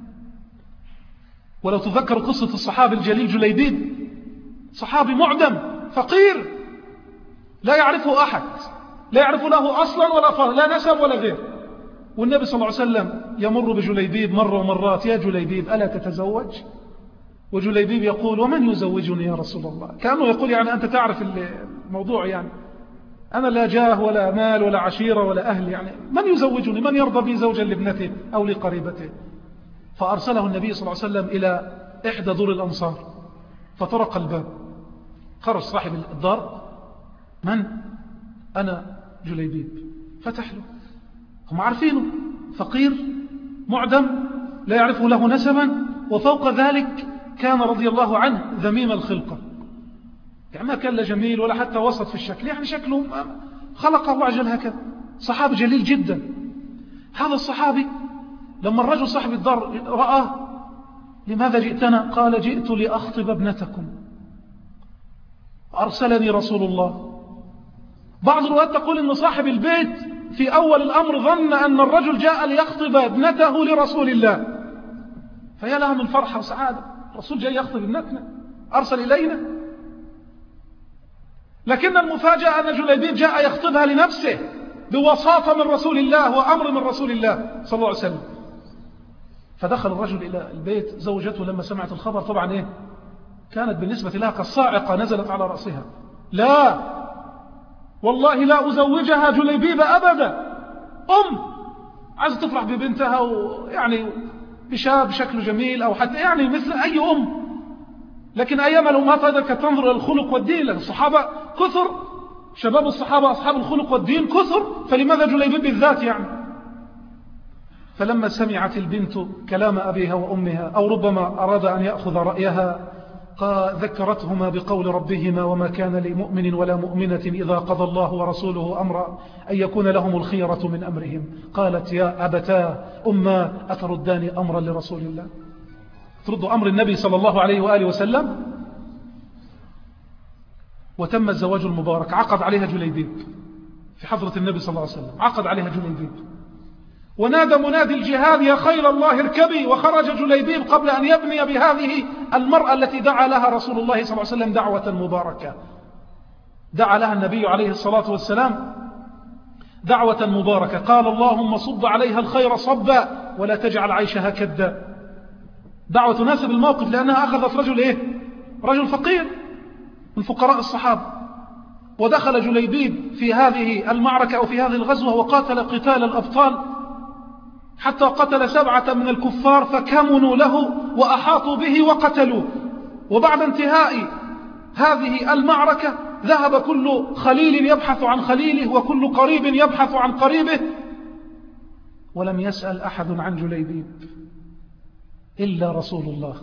ولو تذكر قصة الصحابي الجليل جليبيب، صحابي معدم فقير لا يعرفه أحد، لا يعرف له أصلا ولا فرع، لا نسب ولا غير. والنبي صلى الله عليه وسلم يمر بجليبيب مرة ومرات: يا جليبيب ألا تتزوج؟ وجليبيب يقول: ومن يزوجني يا رسول الله؟ كأنه يقول يعني أنت تعرف الموضوع، يعني أنا لا جاه ولا مال ولا عشيرة ولا أهل، يعني من يزوجني؟ من يرضى بي زوجا لابنته أو لقريبته؟ فأرسله النبي صلى الله عليه وسلم إلى إحدى دور الأنصار، فطرق الباب، خرج صاحب الدار: من؟ أنا جليبيب. فتح له، هم عارفينه فقير معدم لا يعرف له نسبا، وفوق ذلك كان رضي الله عنه ذميم الخلقة، يعني ما كان لا جميل ولا حتى وسط في الشكل، يعني شكله خلق الله عجل هكذا. صحابي جليل جدا. هذا الصحابي لما الرجل صاحب الدار رآه: لماذا جئتنا؟ قال: جئت لأخطب ابنتكم، أرسلني رسول الله. بعض الروايات تقول إن صاحب البيت في أول الأمر ظن أن الرجل جاء ليخطب ابنته لرسول الله، فهي لها من فرحة وسعادة، الرسول جاء يخطب ابنتنا، أرسل إلينا. لكن المفاجأة أن جليبيب جاء يخطبها لنفسه بوساطة من رسول الله وأمر من رسول الله صلى الله عليه وسلم. فدخل الرجل إلى البيت، زوجته لما سمعت الخبر طبعا كانت بالنسبة لها كالصاعقة نزلت على رأسها: لا والله لا أزوجها جليبيب أبدا. عايزة تفرح ببنتها ويعني بشاب شكله جميل أو حتى يعني مثل أي أم. لكن أيام الأمهات هذا كانت تنظر إلى الخلق والدين. الصحابة كثر، شباب الصحابة أصحاب الخلق والدين كثر، فلماذا جليبيب بالذات يعني؟ فلما سمعت البنت كلام أبيها وأمها أو ربما أراد أن يأخذ رأيها ذكرتهما بقول ربهما وما كان لمؤمن ولا مؤمنة إذا قضى الله ورسوله أمرا أن يكون لهم الخيرة من أمرهم. قالت يا أبتاه أما أتردان أمرا لرسول الله، ترد أمر النبي صلى الله عليه وآله وسلم. وتم الزواج المبارك، عقد عليها جليبيب في حضرة النبي صلى الله عليه وسلم، عقد عليها جليبيب. ونادى منادي الجهاد يا خيل الله اركبي، وخرج جليبيب قبل أن يبني بهذه المرأة التي دعا لها رسول الله صلى الله عليه وسلم دعوة مباركة. دعا لها النبي عليه الصلاة والسلام دعوة مباركة، قال اللهم صب عليها الخير صبا ولا تجعل عيشها كدا. دعوة تناسب الموقف، لأنها أخذت رجل فقير من فقراء الصحابة. ودخل جليبيب في هذه المعركة أو في هذه الغزوة وقاتل قتال الأبطال حتى قتل 7 من الكفار، فكمنوا له وأحاطوا به وقتلوه. وبعد انتهاء هذه المعركة ذهب كل خليل يبحث عن خليله وكل قريب يبحث عن قريبه، ولم يسأل أحد عن جليبيب إلا رسول الله،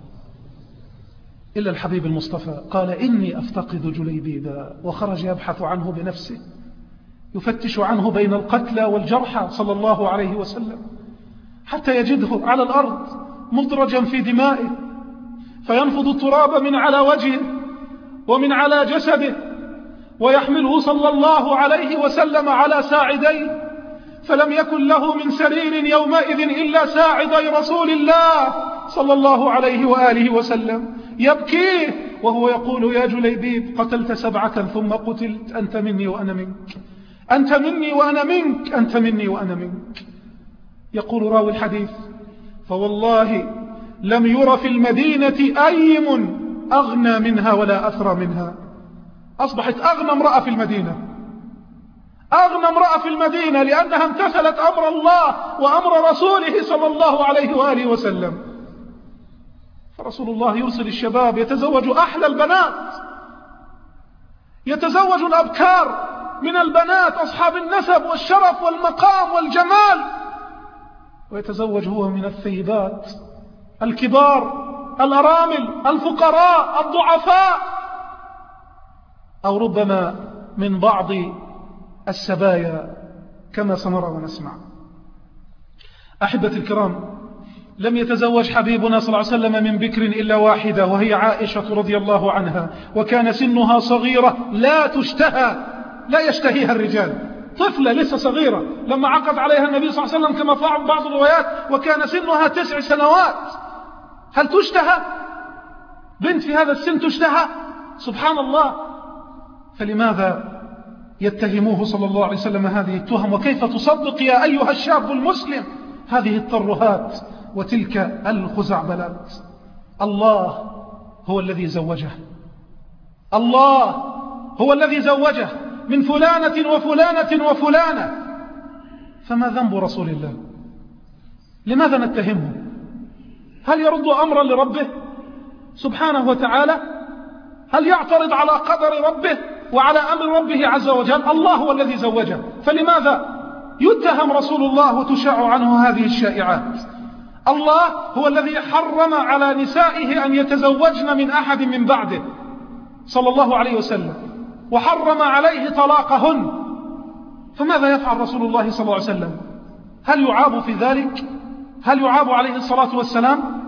إلا الحبيب المصطفى. قال إني أفتقد جليبيبا، وخرج يبحث عنه بنفسه، يفتش عنه بين القتلى والجرحى صلى الله عليه وسلم، حتى يجده على الأرض مدرجا في دمائه، فينفض التراب من على وجهه ومن على جسده، ويحمله صلى الله عليه وسلم على ساعديه، فلم يكن له من سرير يومئذ إلا ساعدي رسول الله صلى الله عليه وآله وسلم، يبكيه وهو يقول يا جليبيب قتلت 7 ثم قتلت، أنت مني وأنا منك، أنت مني وأنا منك، أنت مني وأنا منك. يقول راوي الحديث فوالله لم ير في المدينة أيم أغنى منها ولا أثرى منها. أصبحت أغنى امرأة في المدينة، أغنى امرأة في المدينة، لأنها امتثلت أمر الله وأمر رسوله صلى الله عليه وآله وسلم. فرسول الله يرسل الشباب يتزوج أحلى البنات، يتزوج الأبكار من البنات أصحاب النسب والشرف والمقام والجمال، ويتزوج هو من الثيبات الكبار الأرامل الفقراء الضعفاء، أو ربما من بعض السبايا كما سنرى ونسمع. أحبتي الكرام، لم يتزوج حبيبنا صلى الله عليه وسلم من بكر إلا واحدة، وهي عائشة رضي الله عنها، وكان سنها صغيرة لا تشتهى، لا يشتهيها الرجال، طفلة لسه صغيرة لما عقد عليها النبي صلى الله عليه وسلم كما فعل بعض الروايات، وكان سنها 9 سنوات. هل تشتهى؟ بنت في هذا السن تشتهى؟ سبحان الله. فلماذا يتهموه صلى الله عليه وسلم هذه التهم؟ وكيف تصدق يا أيها الشاب المسلم هذه الترهات وتلك الخزعبلات؟ الله هو الذي زوجه، الله هو الذي زوجه من فلانة وفلانة وفلانة. فما ذنب رسول الله؟ لماذا نتهمه؟ هل يرد أمرا لربه سبحانه وتعالى؟ هل يعترض على قدر ربه وعلى أمر ربه عز وجل؟ الله هو الذي زوجه، فلماذا يتهم رسول الله وتشاع عنه هذه الشائعات؟ الله هو الذي حرم على نسائه أن يتزوجن من أحد من بعده صلى الله عليه وسلم، وحرم عليه طلاقهن، فماذا يفعل رسول الله صلى الله عليه وسلم؟ هل يعاب في ذلك؟ هل يعاب عليه الصلاة والسلام؟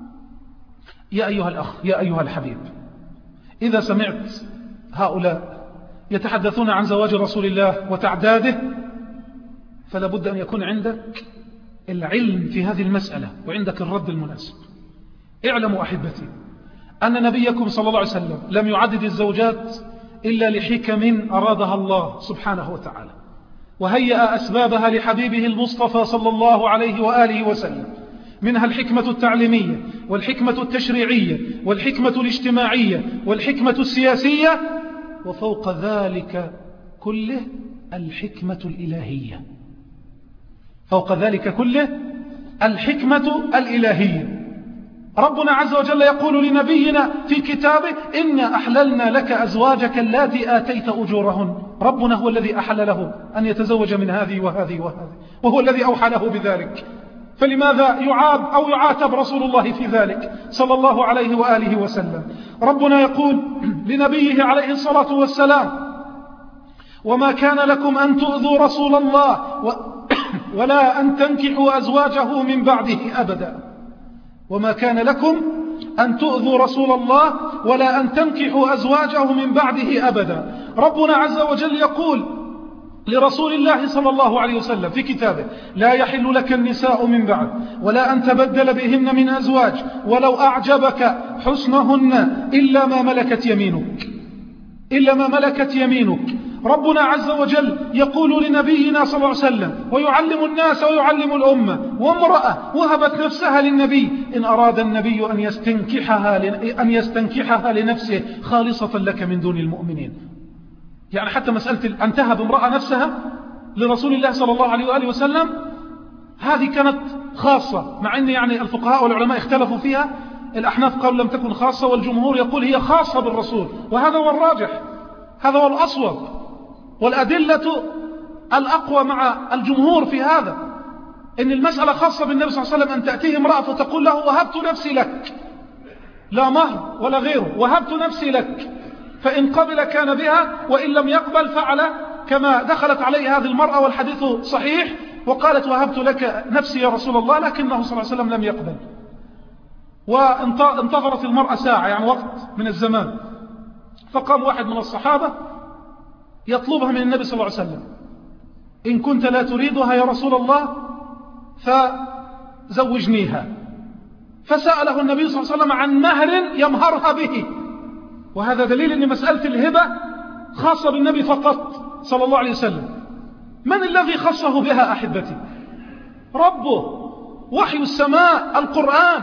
يا أيها الأخ، يا أيها الحبيب، إذا سمعت هؤلاء يتحدثون عن زواج رسول الله وتعداده، فلا بد أن يكون عندك العلم في هذه المسألة وعندك الرد المناسب. اعلموا أحبتي أن نبيكم صلى الله عليه وسلم لم يعدد الزوجات إلا لحكم أرادها الله سبحانه وتعالى، وهيأ أسبابها لحبيبه المصطفى صلى الله عليه وآله وسلم، منها الحكمة التعليمية والحكمة التشريعية والحكمة الاجتماعية والحكمة السياسية، وفوق ذلك كله الحكمة الإلهية. فوق ذلك كله الحكمة الإلهية. ربنا عز وجل يقول لنبينا في كتابه: إنا أحللنا لك أزواجك اللاتي آتيت أجورهن. ربنا هو الذي أحل له أن يتزوج من هذه وهذه وهذه، وهو الذي أوحى له بذلك. فلماذا يعاب أو يعاتب رسول الله في ذلك صلى الله عليه وآله وسلم؟ ربنا يقول لنبيه عليه الصلاة والسلام: وما كان لكم أن تؤذوا رسول الله ولا أن تنكحوا أزواجه من بعده أبدا. وما كان لكم أن تؤذوا رسول الله ولا أن تنكحوا أزواجه من بعده أبدا. ربنا عز وجل يقول لرسول الله صلى الله عليه وسلم في كتابه: لا يحل لك النساء من بعد ولا أن تبدل بهن من أزواج ولو أعجبك حسنهن إلا ما ملكت يمينك، إلا ما ملكت يمينك. ربنا عز وجل يقول لنبينا صلى الله عليه وسلم ويعلم الناس ويعلم الأمة: وامرأة وهبت نفسها للنبي إن أراد النبي أن يستنكحها لنفسه خالصة لك من دون المؤمنين. يعني حتى مسألة أن تهب امرأة نفسها لرسول الله صلى الله عليه وآله وسلم هذه كانت خاصة، مع أن يعني الفقهاء والعلماء اختلفوا فيها. الأحناف قالوا لم تكن خاصة، والجمهور يقول هي خاصة بالرسول، وهذا هو الراجح، هذا هو الأصوب، والأدلة الأقوى مع الجمهور في هذا، إن المسألة خاصة بالنبي صلى الله عليه وسلم. أن تأتيه امرأة فتقول له: وهبت نفسي لك، لا مهر ولا غيره، وهبت نفسي لك. فإن قبل كان بها، وإن لم يقبل فعل كما دخلت عليه هذه المرأة، والحديث صحيح، وقالت: وهبت لك نفسي يا رسول الله، لكنه صلى الله عليه وسلم لم يقبل. وانتظرت المرأة ساعة، يعني وقت من الزمان، فقام واحد من الصحابة يطلبها من النبي صلى الله عليه وسلم: إن كنت لا تريدها يا رسول الله فزوجنيها. فسأله النبي صلى الله عليه وسلم عن مهر يمهرها به، وهذا دليل أن مسألة الهبة خاصة بالنبي فقط صلى الله عليه وسلم. من الذي خصه بها أحبتي؟ ربه، وحي السماء، القرآن.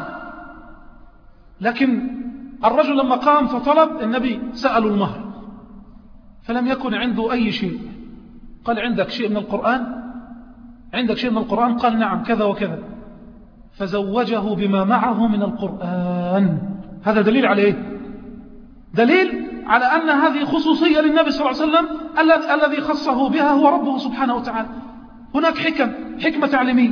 لكن الرجل لما قام فطلب، النبي سأله المهر فلم يكن عنده أي شيء. قال: عندك شيء من القرآن؟ عندك شيء من القرآن؟ قال: نعم، كذا وكذا. فزوجه بما معه من القرآن. هذا دليل على إيه؟ دليل على أن هذه خصوصية للنبي صلى الله عليه وسلم، الذي خصه بها هو ربه سبحانه وتعالى. هناك حكمة تعليمية.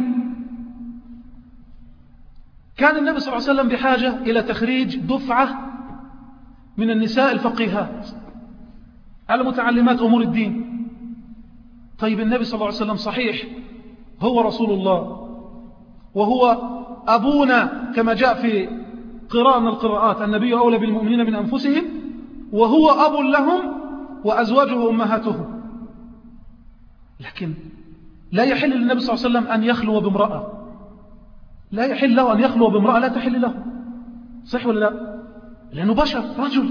كان النبي صلى الله عليه وسلم بحاجة إلى تخريج دفعة من النساء الفقيهات على متعلمات أمور الدين. طيب النبي صلى الله عليه وسلم صحيح هو رسول الله، وهو أبونا كما جاء في قراءة من القراءات: النبي أولى بالمؤمنين من أنفسهم، وهو أب لهم وأزواجه أمهاتهم. لكن لا يحل للنبي صلى الله عليه وسلم أن يخلو بامرأة، لا يحل له أن يخلو بامرأة لا تحل له. صح ولا لا؟ لأنه بشر، رجل.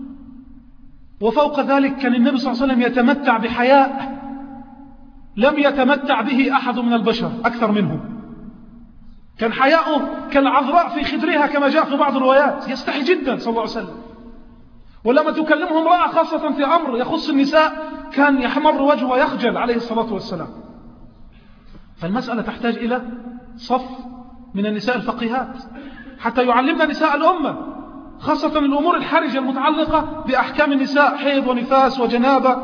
وفوق ذلك كان النبي صلى الله عليه وسلم يتمتع بحياء لم يتمتع به أحد من البشر أكثر منه. كان حياؤه كالعذراء في خدرها كما جاء في بعض الروايات، يستحي جدا صلى الله عليه وسلم. ولما تكلمه امرأة خاصة في أمر يخص النساء كان يحمر وجهه ويخجل عليه الصلاة والسلام. فالمسألة تحتاج إلى صف من النساء الفقيهات حتى يعلمنا نساء الأمة، خاصة الأمور الحرجة المتعلقة بأحكام النساء، حيض ونفاس وجنابة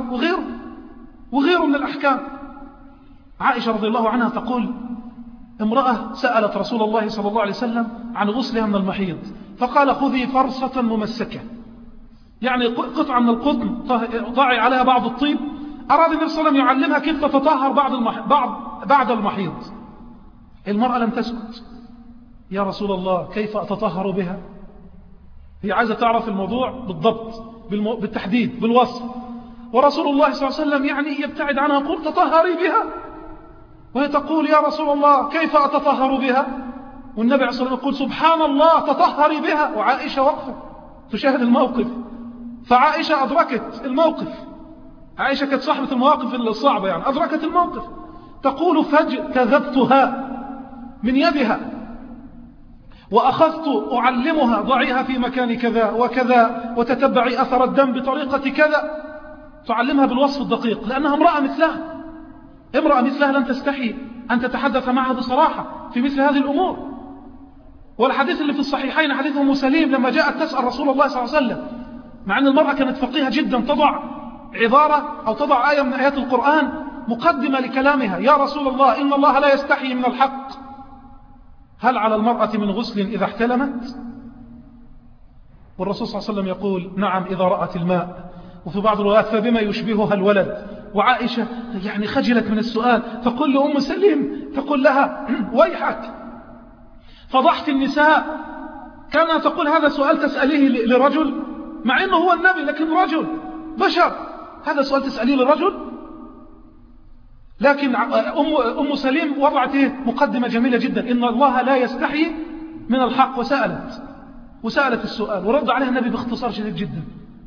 وغيره من الأحكام. عائشة رضي الله عنها تقول: امرأة سألت رسول الله صلى الله عليه وسلم عن غسلها من المحيض، فقال: خذي فرصة ممسكة، يعني قطعة من القطن ضعي عليها بعض الطيب. أراد النبي صلى الله عليه وسلم يعلمها كيف تتطهر بعد المحيض. المرأة لم تسكت: يا رسول الله كيف أتطهر بها؟ هي عايزة تعرف الموضوع بالضبط، بالتحديد، بالوصف. ورسول الله صلى الله عليه وسلم يعني يبتعد عنها، يقول: تطهري بها. وهي تقول: يا رسول الله كيف أتطهر بها؟ والنبي عليه الصلاة والسلام يقول: سبحان الله تطهري بها. وعائشة وقفت تشاهد الموقف، فعائشة أدركت الموقف. عائشة كانت صاحبة المواقف الصعبة، يعني أدركت الموقف. تقول: فاجتذبتها من يدها وأخذت أعلمها: ضعيها في مكان كذا وكذا، وتتبعي أثر الدم بطريقة كذا. تعلمها بالوصف الدقيق، لأنها امرأة مثلها لن تستحي أن تتحدث معها بصراحة. في مثل هذه الأمور. والحديث اللي في الصحيحين حديث أم سليم لما جاءت تسأل رسول الله صلى الله عليه وسلم، مع أن المرأة كانت فقيهة جدا، تضع عبارة أو تضع آية من آيات القرآن مقدمة لكلامها: يا رسول الله إن الله لا يستحي من الحق، هل على المرأة من غسل إذا احتلمت؟ والرسول صلى الله عليه وسلم يقول: نعم إذا رأت الماء. وفي بعض الروايات: فبما يشبهها الولد. وعائشة يعني خجلت من السؤال، تقول لأم سليم، تقول لها: ويحك، فضحت النساء. كانها تقول هذا سؤال تسأليه لرجل، مع أنه هو النبي لكن رجل بشر، هذا سؤال تسأليه للرجل؟ لكن أم سليم وضعت مقدمة جميلة جدا: إن الله لا يستحي من الحق. وسألت السؤال ورد عليها النبي باختصار شديد جدا.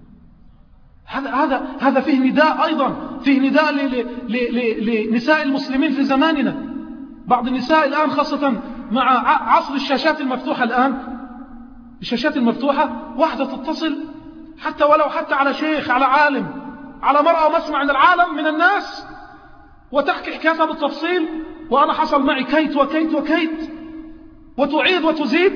هذا فيه نداء، أيضا فيه نداء لنساء المسلمين في زماننا. بعض النساء الآن خاصة مع عصر الشاشات المفتوحة، الآن الشاشات المفتوحة، واحدة تتصل حتى ولو حتى على شيخ، على عالم، على مرأة ومسمع من العالم من الناس، وتحكي حكايتها بالتفصيل: وأنا حصل معي كيت وكيت وكيت، وتعيد وتزيد.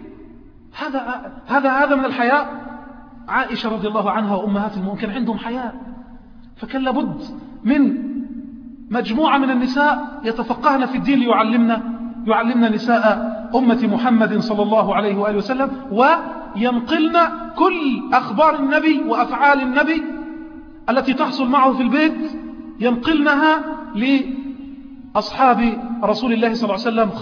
هذا من الحياء. عائشة رضي الله عنها وأمهات المؤمنين كان عندهم حياء، فكان لابد من مجموعة من النساء يتفقهن في الدين ليعلمنا نساء أمة محمد صلى الله عليه وآله وسلم، وينقلن كل أخبار النبي وأفعال النبي التي تحصل معه في البيت، ينقلنها لأصحاب رسول الله صلى الله عليه وسلم،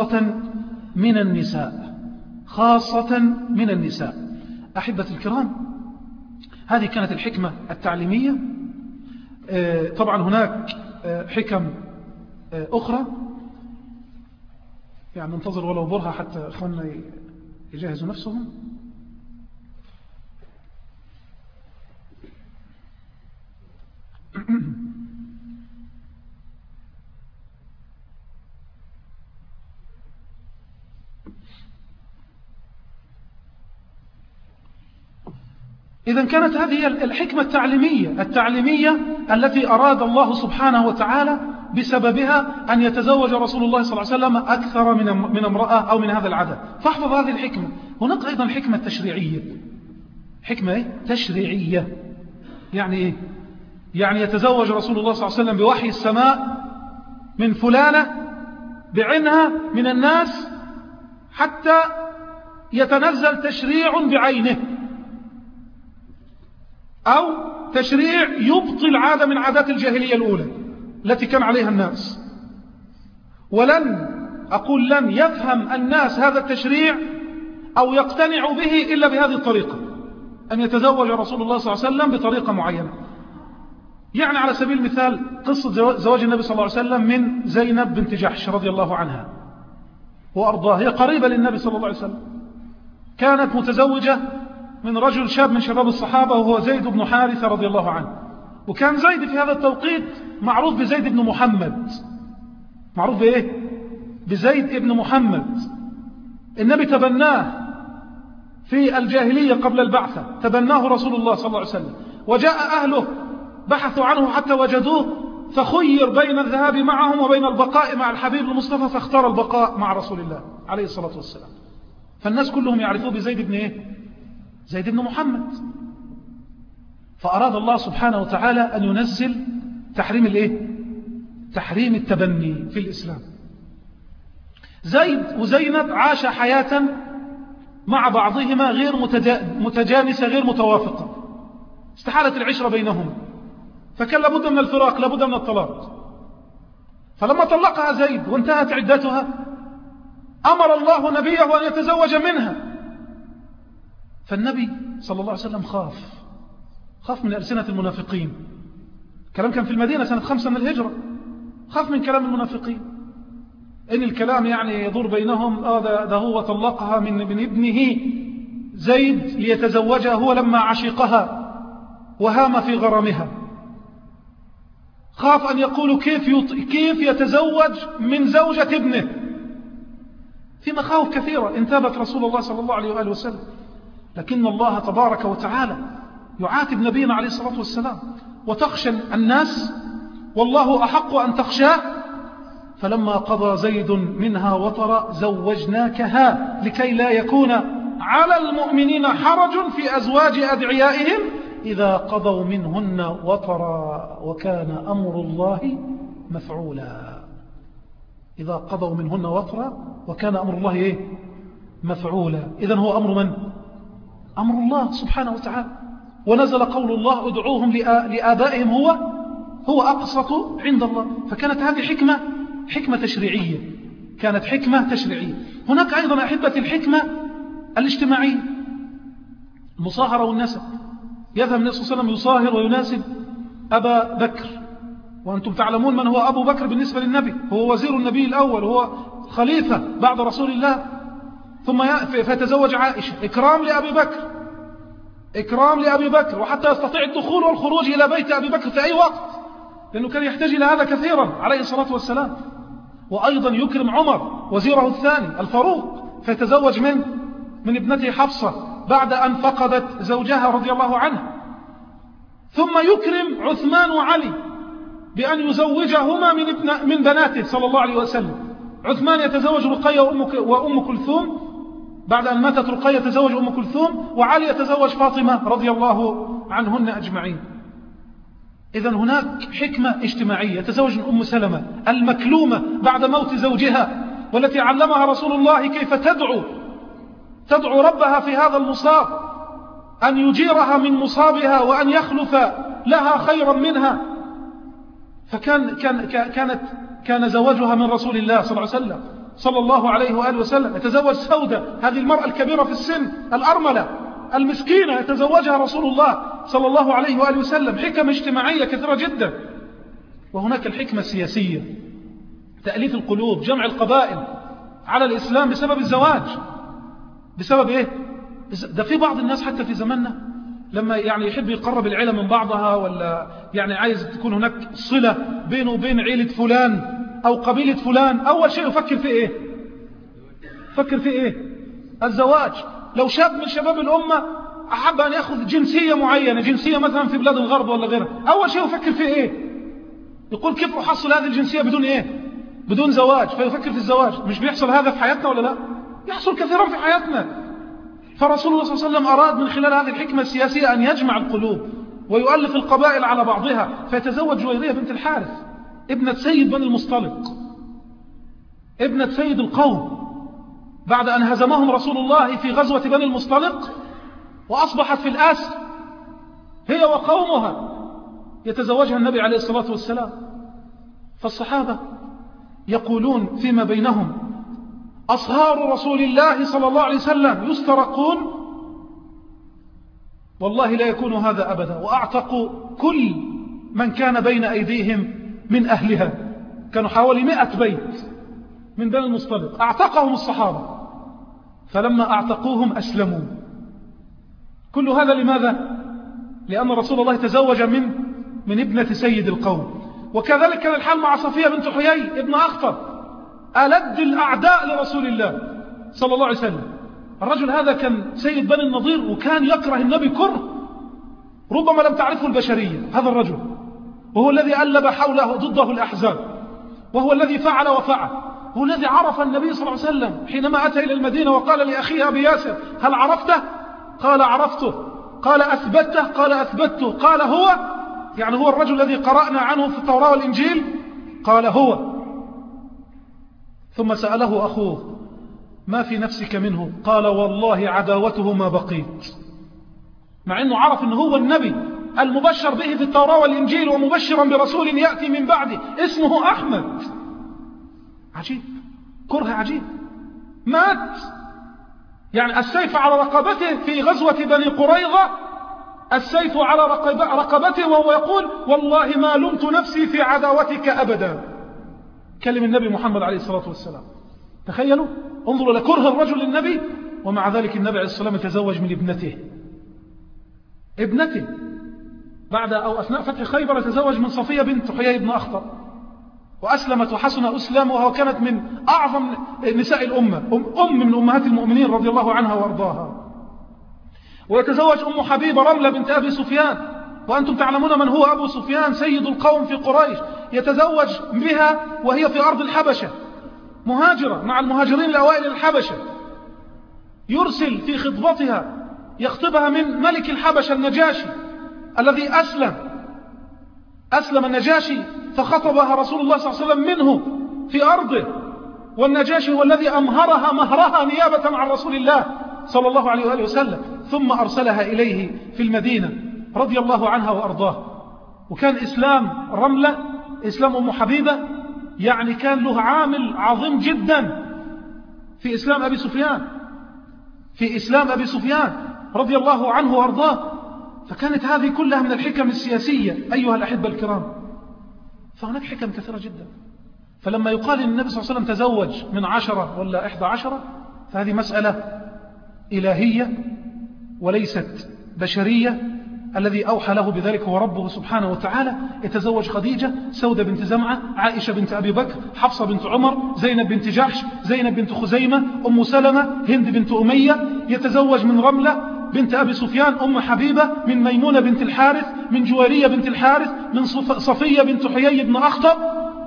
خاصة من النساء. أحبة الكرام، هذه كانت الحكمة التعليمية. طبعا هناك حكم أخرى، يعني ننتظر ولو برهة حتى أخواننا يجهزوا نفسهم. إذن كانت هذه الحكمة التعليمية التي أراد الله سبحانه وتعالى بسببها أن يتزوج رسول الله صلى الله عليه وسلم أكثر من امرأة أو من هذا العدد. فاحفظ هذه الحكمة. هناك أيضا حكمة تشريعية. حكمة تشريعية يعني إيه؟ يعني يتزوج رسول الله صلى الله عليه وسلم بوحي السماء من فلانة بعينها من الناس حتى يتنزل تشريع بعينه، أو تشريع يبطل عادة من عادات الجاهلية الأولى التي كان عليها الناس. لن يفهم الناس هذا التشريع أو يقتنعوا به إلا بهذه الطريقة، أن يتزوج رسول الله صلى الله عليه وسلم بطريقة معينة. يعني على سبيل المثال قصة زواج النبي صلى الله عليه وسلم من زينب بنت جحش رضي الله عنها وأرضاها. هي قريبة للنبي صلى الله عليه وسلم، كانت متزوجة من رجل شاب من شباب الصحابة وهو زيد بن حارثة رضي الله عنه. وكان زيد في هذا التوقيت معروف بزيد بن محمد. معروف بإيه؟ بزيد بن محمد. النبي تبناه في الجاهلية قبل البعثة، تبناه رسول الله صلى الله عليه وسلم، وجاء أهله بحثوا عنه حتى وجدوه، فخير بين الذهاب معهم وبين البقاء مع الحبيب المصطفى، فاختار البقاء مع رسول الله عليه الصلاة والسلام. فالناس كلهم يعرفوه بزيد بن إيه؟ زيد بن محمد. فأراد الله سبحانه وتعالى أن ينزل تحريم الإيه؟ تحريم التبني في الإسلام. زيد وزينب عاشا حياة مع بعضهما غير متجانسة، غير متوافقة، استحالت العشرة بينهما، فكان لابد من الفراق، لابد من الطلاق. فلما طلقها زيد وانتهت عدتها أمر الله نبيه أن يتزوج منها. فالنبي صلى الله عليه وسلم خاف من ألسنة المنافقين. كلام كان في المدينة سنة 5 من الهجرة. خاف من كلام المنافقين، إن الكلام يعني يدور بينهم ده هو طلقها من ابنه زيد ليتزوجها هو لما عشقها وهام في غرامها. خاف أن يقولوا كيف يتزوج من زوجة ابنه. في مخاوف كثيرة انتابت رسول الله صلى الله عليه وآله وسلم. لكن الله تبارك وتعالى يعاتب نبينا عليه الصلاة والسلام: وتخشى الناس والله أحق أن تخشاه. فلما قضى زيد منها وطرا زوجناكها لكي لا يكون على المؤمنين حرج في أزواج أدعيائهم إذا قضوا منهن وطرا وكان أمر الله مفعولا. إذا قضوا منهن وطرا وكان أمر الله مفعولا. إذن هو أمر من؟ أمر الله سبحانه وتعالى. ونزل قول الله ادعوهم لآبائهم هو أقسط عند الله. فكانت هذه حكمة تشريعية، كانت حكمة تشريعية. هناك أيضا أحبة الحكمة الاجتماعية، المصاهرة والنسب. يذهب النبي صلى الله عليه وسلم يصاهر ويناسب أبا بكر، وأنتم تعلمون من هو أبو بكر بالنسبة للنبي، هو وزير النبي الأول، هو خليفة بعد رسول الله. ثم فيتزوج عائشة، إكرام لأبي بكر، وحتى يستطيع الدخول والخروج إلى بيت أبي بكر في أي وقت، لأنه كان يحتاج إلى هذا كثيرا عليه الصلاة والسلام. وأيضا يكرم عمر وزيره الثاني الفاروق، فيتزوج من ابنته حفصة بعد أن فقدت زوجها رضي الله عنه. ثم يكرم عثمان وعلي بأن يزوجهما من بناته صلى الله عليه وسلم. عثمان يتزوج رقية وأم كلثوم، بعد أن ماتت رقية يتزوج أم كلثوم، وعلي يتزوج فاطمة رضي الله عنهن أجمعين. إذن هناك حكمة اجتماعية. يتزوج من أم سلمة المكلومة بعد موت زوجها، والتي علمها رسول الله كيف تدعو ربها في هذا المصاب أن يجيرها من مصابها وأن يخلف لها خيرا منها. كان زواجها من رسول الله صلى الله عليه وآله وسلم. يتزوج سودة، هذه المرأة الكبيرة في السن الأرملة المسكينة، يتزوجها رسول الله صلى الله عليه وآله وسلم. حكم اجتماعية كثيرة جدا. وهناك الحكمة السياسية، تأليف القلوب، جمع القبائل على الإسلام بسبب الزواج. بسبب ده في بعض الناس حتى في زماننا لما يحب يقرب العيلة من بعضها، ولا عايز تكون هناك صلة بينه وبين عيلة فلان أو قبيلة فلان، أول شيء يفكر في إيه؟ الزواج. لو شاب من شباب الأمة أحب أن يأخذ جنسية معينة، جنسية مثلا في بلاد الغرب ولا غيرها، أول شيء يفكر في يقول كيف أحصل هذه الجنسية بدون زواج، فيفكر في الزواج. مش بيحصل هذا في حياتنا ولا لا؟ يحصل كثيرا في حياتنا. فرسول الله صلى الله عليه وسلم أراد من خلال هذه الحكمة السياسية أن يجمع القلوب ويؤلف القبائل على بعضها، فيتزوج جويرية بنت الحارث ابنة سيد بني المصطلق، ابنة سيد القوم، بعد أن هزمهم رسول الله في غزوة بني المصطلق وأصبحت في الآسر هي وقومها، يتزوجها النبي عليه الصلاة والسلام. فالصحابة يقولون فيما بينهم أصهار رسول الله صلى الله عليه وسلم يسترقون، والله لا يكون هذا أبدا. وأعتقوا كل من كان بين أيديهم من أهلها، كانوا حوالي 100 بيت من بني المصطلق، أعتقهم الصحابة. فلما أعتقوهم أسلموا. كل هذا لماذا؟ لأن رسول الله تزوج من ابنة سيد القوم. وكذلك كان الحال مع صفية بنت حيي ابن أخطب، ألد الأعداء لرسول الله صلى الله عليه وسلم. الرجل هذا كان سيد بني النضير، وكان يكره النبي كره ربما لم تعرفه البشرية. هذا الرجل وهو الذي ألب حوله ضده الأحزاب، وهو الذي فعل وفعل، هو الذي عرف النبي صلى الله عليه وسلم حينما أتى إلى المدينة وقال لأخيه أبي ياسر هل عرفته؟ قال عرفته. قال أثبته؟ قال أثبته. قال هو الرجل الذي قرأنا عنه في التوراة والإنجيل؟ قال هو. ثم سأله أخوه ما في نفسك منه؟ قال والله عداوته ما بقيت، مع أنه عرف أنه هو النبي المبشر به في التوراة والإنجيل ومبشرا برسول يأتي من بعده اسمه أحمد. عجيب، كره عجيب. مات السيف على رقبته في غزوة بني قريظة، السيف على رقبته وهو يقول والله ما لمت نفسي في عداوتك أبدا. كلم النبي محمد عليه الصلاة والسلام. تخيلوا، انظروا لكره الرجل للنبي، ومع ذلك النبي عليه الصلاة والسلام يتزوج من ابنته بعد أو أثناء فتح خيبر يتزوج من صفية بنت حيي بن أخطب، وأسلمت وحسن أسلامها، وكانت من أعظم نساء الأمة، أم من أمهات المؤمنين رضي الله عنها وأرضاها. ويتزوج أم حبيبة رملة بنت أبي سفيان، وأنتم تعلمون من هو أبو سفيان، سيد القوم في قريش، يتزوج بها وهي في أرض الحبشة، مهاجرة مع المهاجرين الأوائل الحبشة، يرسل في خطبتها يخطبها من ملك الحبشة النجاشي الذي أسلم النجاشي، فخطبها رسول الله صلى الله عليه وسلم منه في أرضه، والنجاشي هو الذي أمهرها مهرها نيابة عن رسول الله صلى الله عليه وآله وسلم، ثم أرسلها إليه في المدينة رضي الله عنها وأرضاه. وكان إسلام رملة، إسلام أم حبيبة، يعني كان له عامل عظيم جدا في إسلام أبي سفيان رضي الله عنه وأرضاه. فكانت هذه كلها من الحكم السياسية أيها الأحبة الكرام. فهناك حكم كثيرة جدا. فلما يقال إن النبي صلى الله عليه وسلم تزوج من 10 ولا 11، فهذه مسألة إلهية وليست بشرية. الذي أوحى له بذلك هو ربه سبحانه وتعالى. يتزوج خديجة، سودة بنت زمعة، عائشة بنت أبي بكر، حفصة بنت عمر، زينب بنت جحش، زينب بنت خزيمة، أم سلمة، هند بنت أمية. يتزوج من رملة بنت أبي سفيان أم حبيبة، من ميمونة بنت الحارث، من جويرية بنت الحارث، من صفية بنت حيي بن أخطب.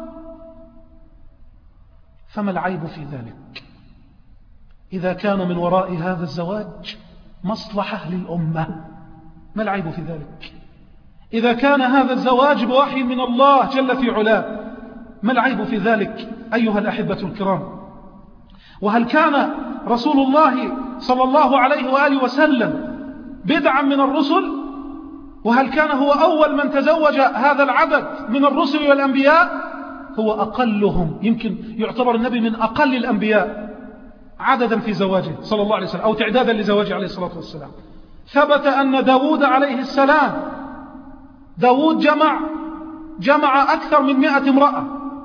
فما العيب في ذلك إذا كان من وراء هذا الزواج مصلحة للأمة؟ ما العيب في ذلك إذا كان هذا الزواج بوحي من الله جل في علاه؟ ما العيب في ذلك أيها الأحبة الكرام؟ وهل كان رسول الله صلى الله عليه وآله وسلم بدعا من الرسل؟ وهل كان هو أول من تزوج هذا العدد من الرسل والأنبياء؟ هو أقلهم، يمكن يعتبر النبي من أقل الأنبياء عددا في زواجه صلى الله عليه وسلم، أو تعدادا لزواجه عليه الصلاة والسلام. ثبت أن داود عليه السلام، داود جمع أكثر من 100 امرأة.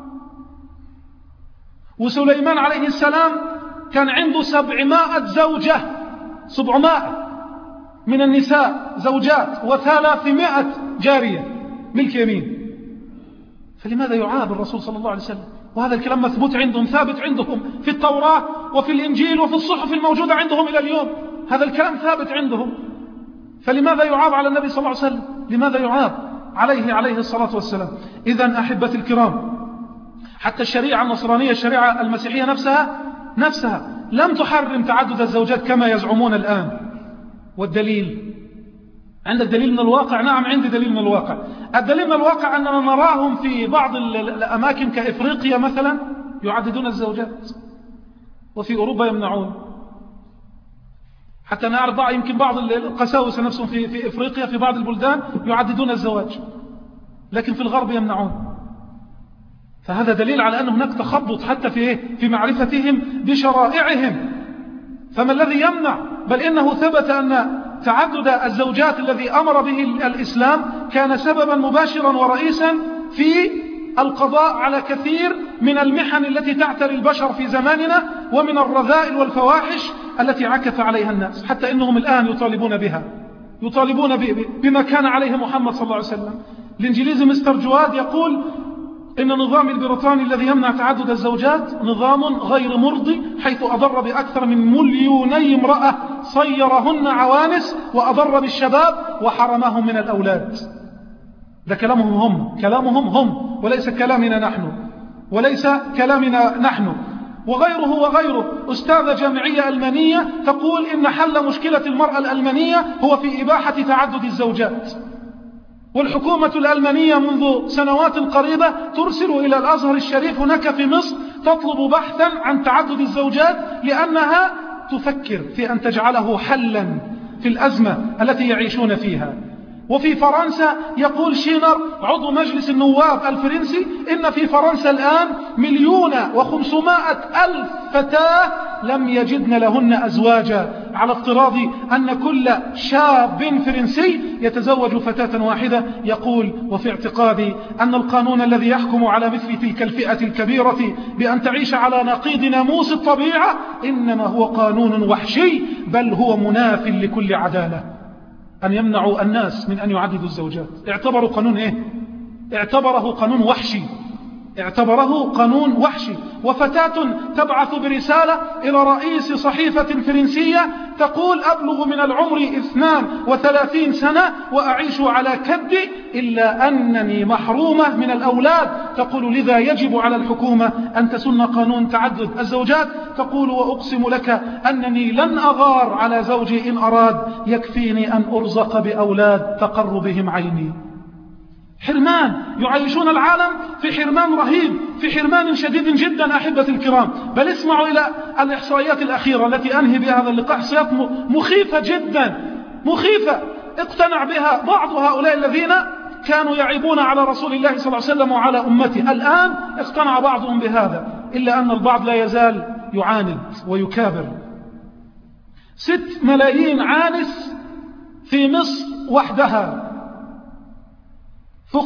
وسليمان عليه السلام كان عنده 700 زوجة، 700 من النساء زوجات، و300 جارية ملك يمين. فلماذا يعاب الرسول صلى الله عليه وسلم؟ وهذا الكلام مثبوت عندهم، ثابت عندهم في التوراة وفي الإنجيل وفي الصحف الموجودة عندهم إلى اليوم. هذا الكلام ثابت عندهم. فلماذا يعاب على النبي صلى الله عليه وسلم؟ لماذا يعاب عليه الصلاة والسلام؟ إذن أحبتي الكرام، حتى الشريعة النصرانية، الشريعة المسيحية نفسها لم تحرم تعدد الزوجات كما يزعمون الآن. والدليل، عندك دليل من الواقع؟ نعم عندي دليل من الواقع. الدليل من الواقع أننا نراهم في بعض الأماكن كإفريقيا مثلا يعددون الزوجات، وفي أوروبا يمنعون. حتى نعرف يمكن بعض القساوسة نفسهم في إفريقيا في بعض البلدان يعددون الزواج، لكن في الغرب يمنعون. فهذا دليل على أن هناك تخبط حتى في معرفتهم بشرائعهم. فما الذي يمنع؟ بل إنه ثبت أن تعدد الزوجات الذي أمر به الإسلام كان سببا مباشرا ورئيسا في القضاء على كثير من المحن التي تعتري البشر في زماننا، ومن الرذائل والفواحش التي عكف عليها الناس، حتى إنهم الآن يطالبون بما كان عليه محمد صلى الله عليه وسلم. الإنجليزي مستر جواد يقول إن النظام البريطاني الذي يمنع تعدد الزوجات نظام غير مرضي، حيث أضر بأكثر من 2,000,000 امرأة، صيرهن عوانس، وأضر بالشباب وحرمهم من الأولاد. ده كلامهم هم وليس كلامنا نحن. وغيره أستاذة جامعية ألمانية تقول إن حل مشكلة المرأة الألمانية هو في إباحة تعدد الزوجات. والحكومة الألمانية منذ سنوات قريبة ترسل إلى الأزهر الشريف هناك في مصر تطلب بحثا عن تعدد الزوجات، لأنها تفكر في أن تجعله حلا في الأزمة التي يعيشون فيها. وفي فرنسا يقول شينر عضو مجلس النواب الفرنسي إن في فرنسا الآن 1,500,000 فتاة لم يجدن لهن أزواجا، على افتراض أن كل شاب فرنسي يتزوج فتاة واحدة. يقول وفي اعتقادي أن القانون الذي يحكم على مثل تلك الفئة الكبيرة بأن تعيش على نقيض ناموس الطبيعة إنما هو قانون وحشي، بل هو مناف لكل عدالة. أن يمنعوا الناس من أن يعددوا الزوجات اعتبره قانون وحشي. اعتبره قانون وحشي. وفتاة تبعث برسالة إلى رئيس صحيفة فرنسية تقول: أبلغ من العمر 32 سنة وأعيش على كدي إلا أنني محرومة من الأولاد. تقول: لذا يجب على الحكومة أن تسن قانون تعدد الزوجات. تقول: وأقسم لك أنني لن أغار على زوجي إن أراد، يكفيني أن أرزق بأولاد تقر بهم عيني. حرمان، يعيشون العالم في حرمان رهيب، في حرمان شديد جدا أحبة الكرام. بل اسمعوا إلى الإحصائيات الأخيرة التي أنهي بها هذا اللقاء، إحصائيات مخيفة جدا، مخيفة اقتنع بها بعض هؤلاء الذين كانوا يعيبون على رسول الله صلى الله عليه وسلم وعلى أمته. الآن اقتنع بعضهم بهذا، إلا أن البعض لا يزال يعاند ويكابر. 6 ملايين عانس في مصر وحدها، فوق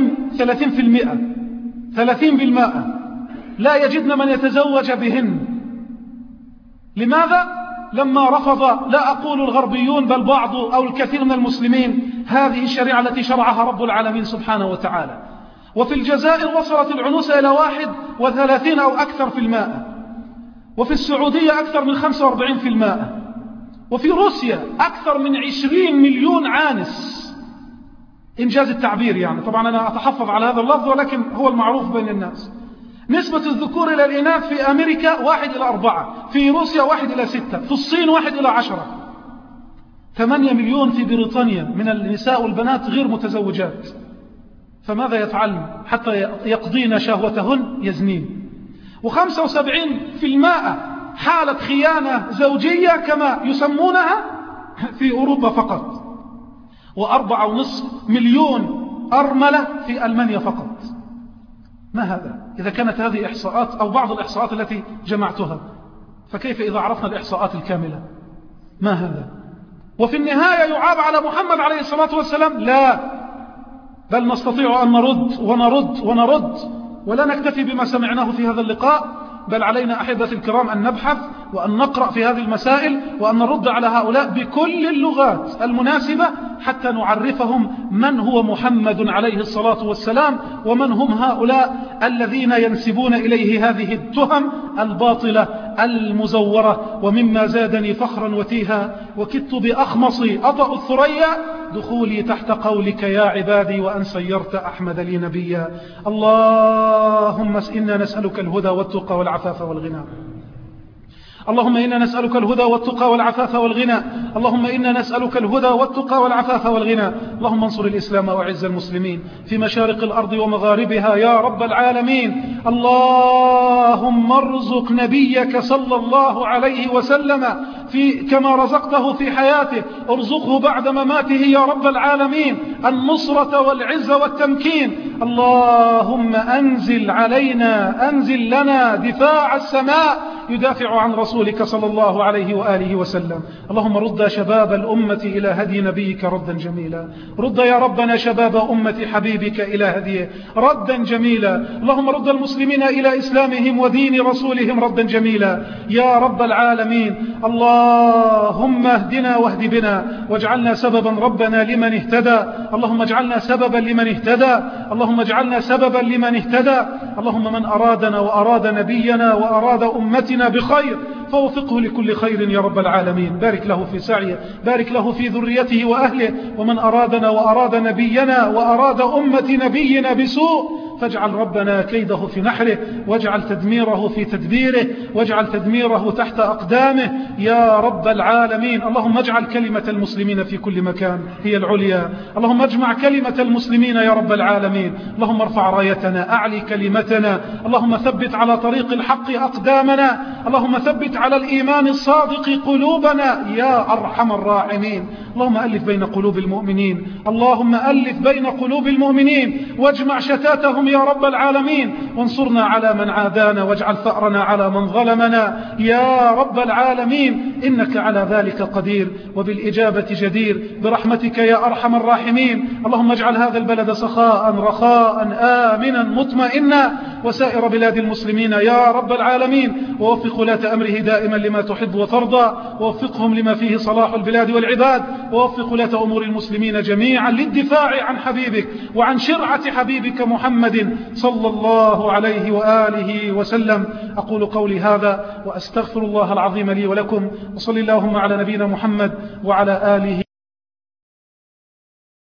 30% لا يجدن من يتزوج بهن. لماذا؟ لما رفض، لا أقول الغربيون بل بعض أو الكثير من المسلمين، هذه الشريعة التي شرعها رب العالمين سبحانه وتعالى. وفي الجزائر وصلت العنوسة إلى 31 أو أكثر في المائة، وفي السعودية أكثر من 45%، وفي روسيا أكثر من 20 مليون عانس. إنجاز التعبير يعني، طبعا أنا أتحفظ على هذا اللفظ ولكن هو المعروف بين الناس. نسبة الذكور إلى الإناث في أمريكا 1:4، في روسيا 1:6، في الصين 1:10. 8 مليون في بريطانيا من النساء والبنات غير متزوجات، فماذا يفعلن حتى يقضين شهوتهن؟ يزنين. و75% حالة خيانة زوجية كما يسمونها في أوروبا فقط، و4.5 مليون أرملة في ألمانيا فقط. ما هذا؟ إذا كانت هذه إحصاءات أو بعض الإحصاءات التي جمعتها، فكيف إذا عرفنا الإحصاءات الكاملة؟ ما هذا؟ وفي النهاية يعاب على محمد عليه الصلاة والسلام؟ لا، بل نستطيع أن نرد ولا نكتفي بما سمعناه في هذا اللقاء، بل علينا أحبة الكرام أن نبحث وأن نقرأ في هذه المسائل وأن نرد على هؤلاء بكل اللغات المناسبة حتى نعرفهم من هو محمد عليه الصلاة والسلام، ومن هم هؤلاء الذين ينسبون إليه هذه التهم الباطلة المزورة. ومما زادني فخرا وتيها وكدت بأخمصي أطأ الثريا دخولي تحت قولك يا عبادي وأن سيرت أحمد لي نبيا. اللهم إنا نسألك الهدى والتقى والعفاف والغنى. اللهم إنا نسألك الهدى والتقى والعفاف والغنى. اللهم إنا نسألك الهدى والتقى والعفاف والغنى. اللهم انصر الإسلام وأعز المسلمين في مشارق الأرض ومغاربها يا رب العالمين. اللهم ارزق نبيك صلى الله عليه وسلم كما رزقته في حياته، ارزقه بعد مماته يا رب العالمين النصرة والعزة والتمكين. اللهم أنزل لنا دفاع السماء يدافع عن رسولك صلى الله عليه وآله وسلم. اللهم رد شباب الأمة إلى هدي نبيك ردا جميلا. رد يا ربنا شباب أمة حبيبك إلى هديه ردا جميلا. اللهم رد المسلمين إلى إسلامهم ودين رسولهم ردا جميلا يا رب العالمين. اللهم اهدنا واهد بنا واجعلنا سببا ربنا لمن اهتدى. اللهم اجعلنا سببا لمن اهتدى. اللهم اجعلنا سببا لمن اهتدى. اللهم من أرادنا وأراد نبينا وأراد أمتنا بخير فوفقه لكل خير يا رب العالمين. بارك له في سعيه، بارك له في ذريته وأهله. ومن أرادنا وأراد نبينا وأراد أمة نبينا بسوء فاجعل ربنا كيده في نحره، واجعل تدميره في تدبيره، واجعل تدميره تحت أقدامه يا رب العالمين. اللهم اجعل كلمة المسلمين في كل مكان هي العليا. اللهم اجمع كلمة المسلمين يا رب العالمين. اللهم ارفع رايتنا، أعلي كلمتنا. اللهم ثبت على طريق الحق أقدامنا. اللهم ثبت على الإيمان الصادق قلوبنا يا أرحم الراحمين. اللهم ألف بين قلوب المؤمنين. اللهم ألف بين قلوب المؤمنين واجمع شتاتهم يا رب العالمين. وانصرنا على من عادانا واجعل ثأرنا على من ظلمنا يا رب العالمين. إنك على ذلك قدير وبالإجابة جدير برحمتك يا أرحم الراحمين. اللهم اجعل هذا البلد سخاء رخاء آمنا مطمئنا وسائر بلاد المسلمين يا رب العالمين، ووفق ولاة أمره دائما لما تحب وترضى، ووفقهم لما فيه صلاح البلاد والعباد، ووفق ولاة أمور المسلمين جميعا للدفاع عن حبيبك وعن شرعة حبيبك محمد صلى الله عليه وآله وسلم. أقول قولي هذا وأستغفر الله العظيم لي ولكم، وصل اللهم على نبينا محمد وعلى آله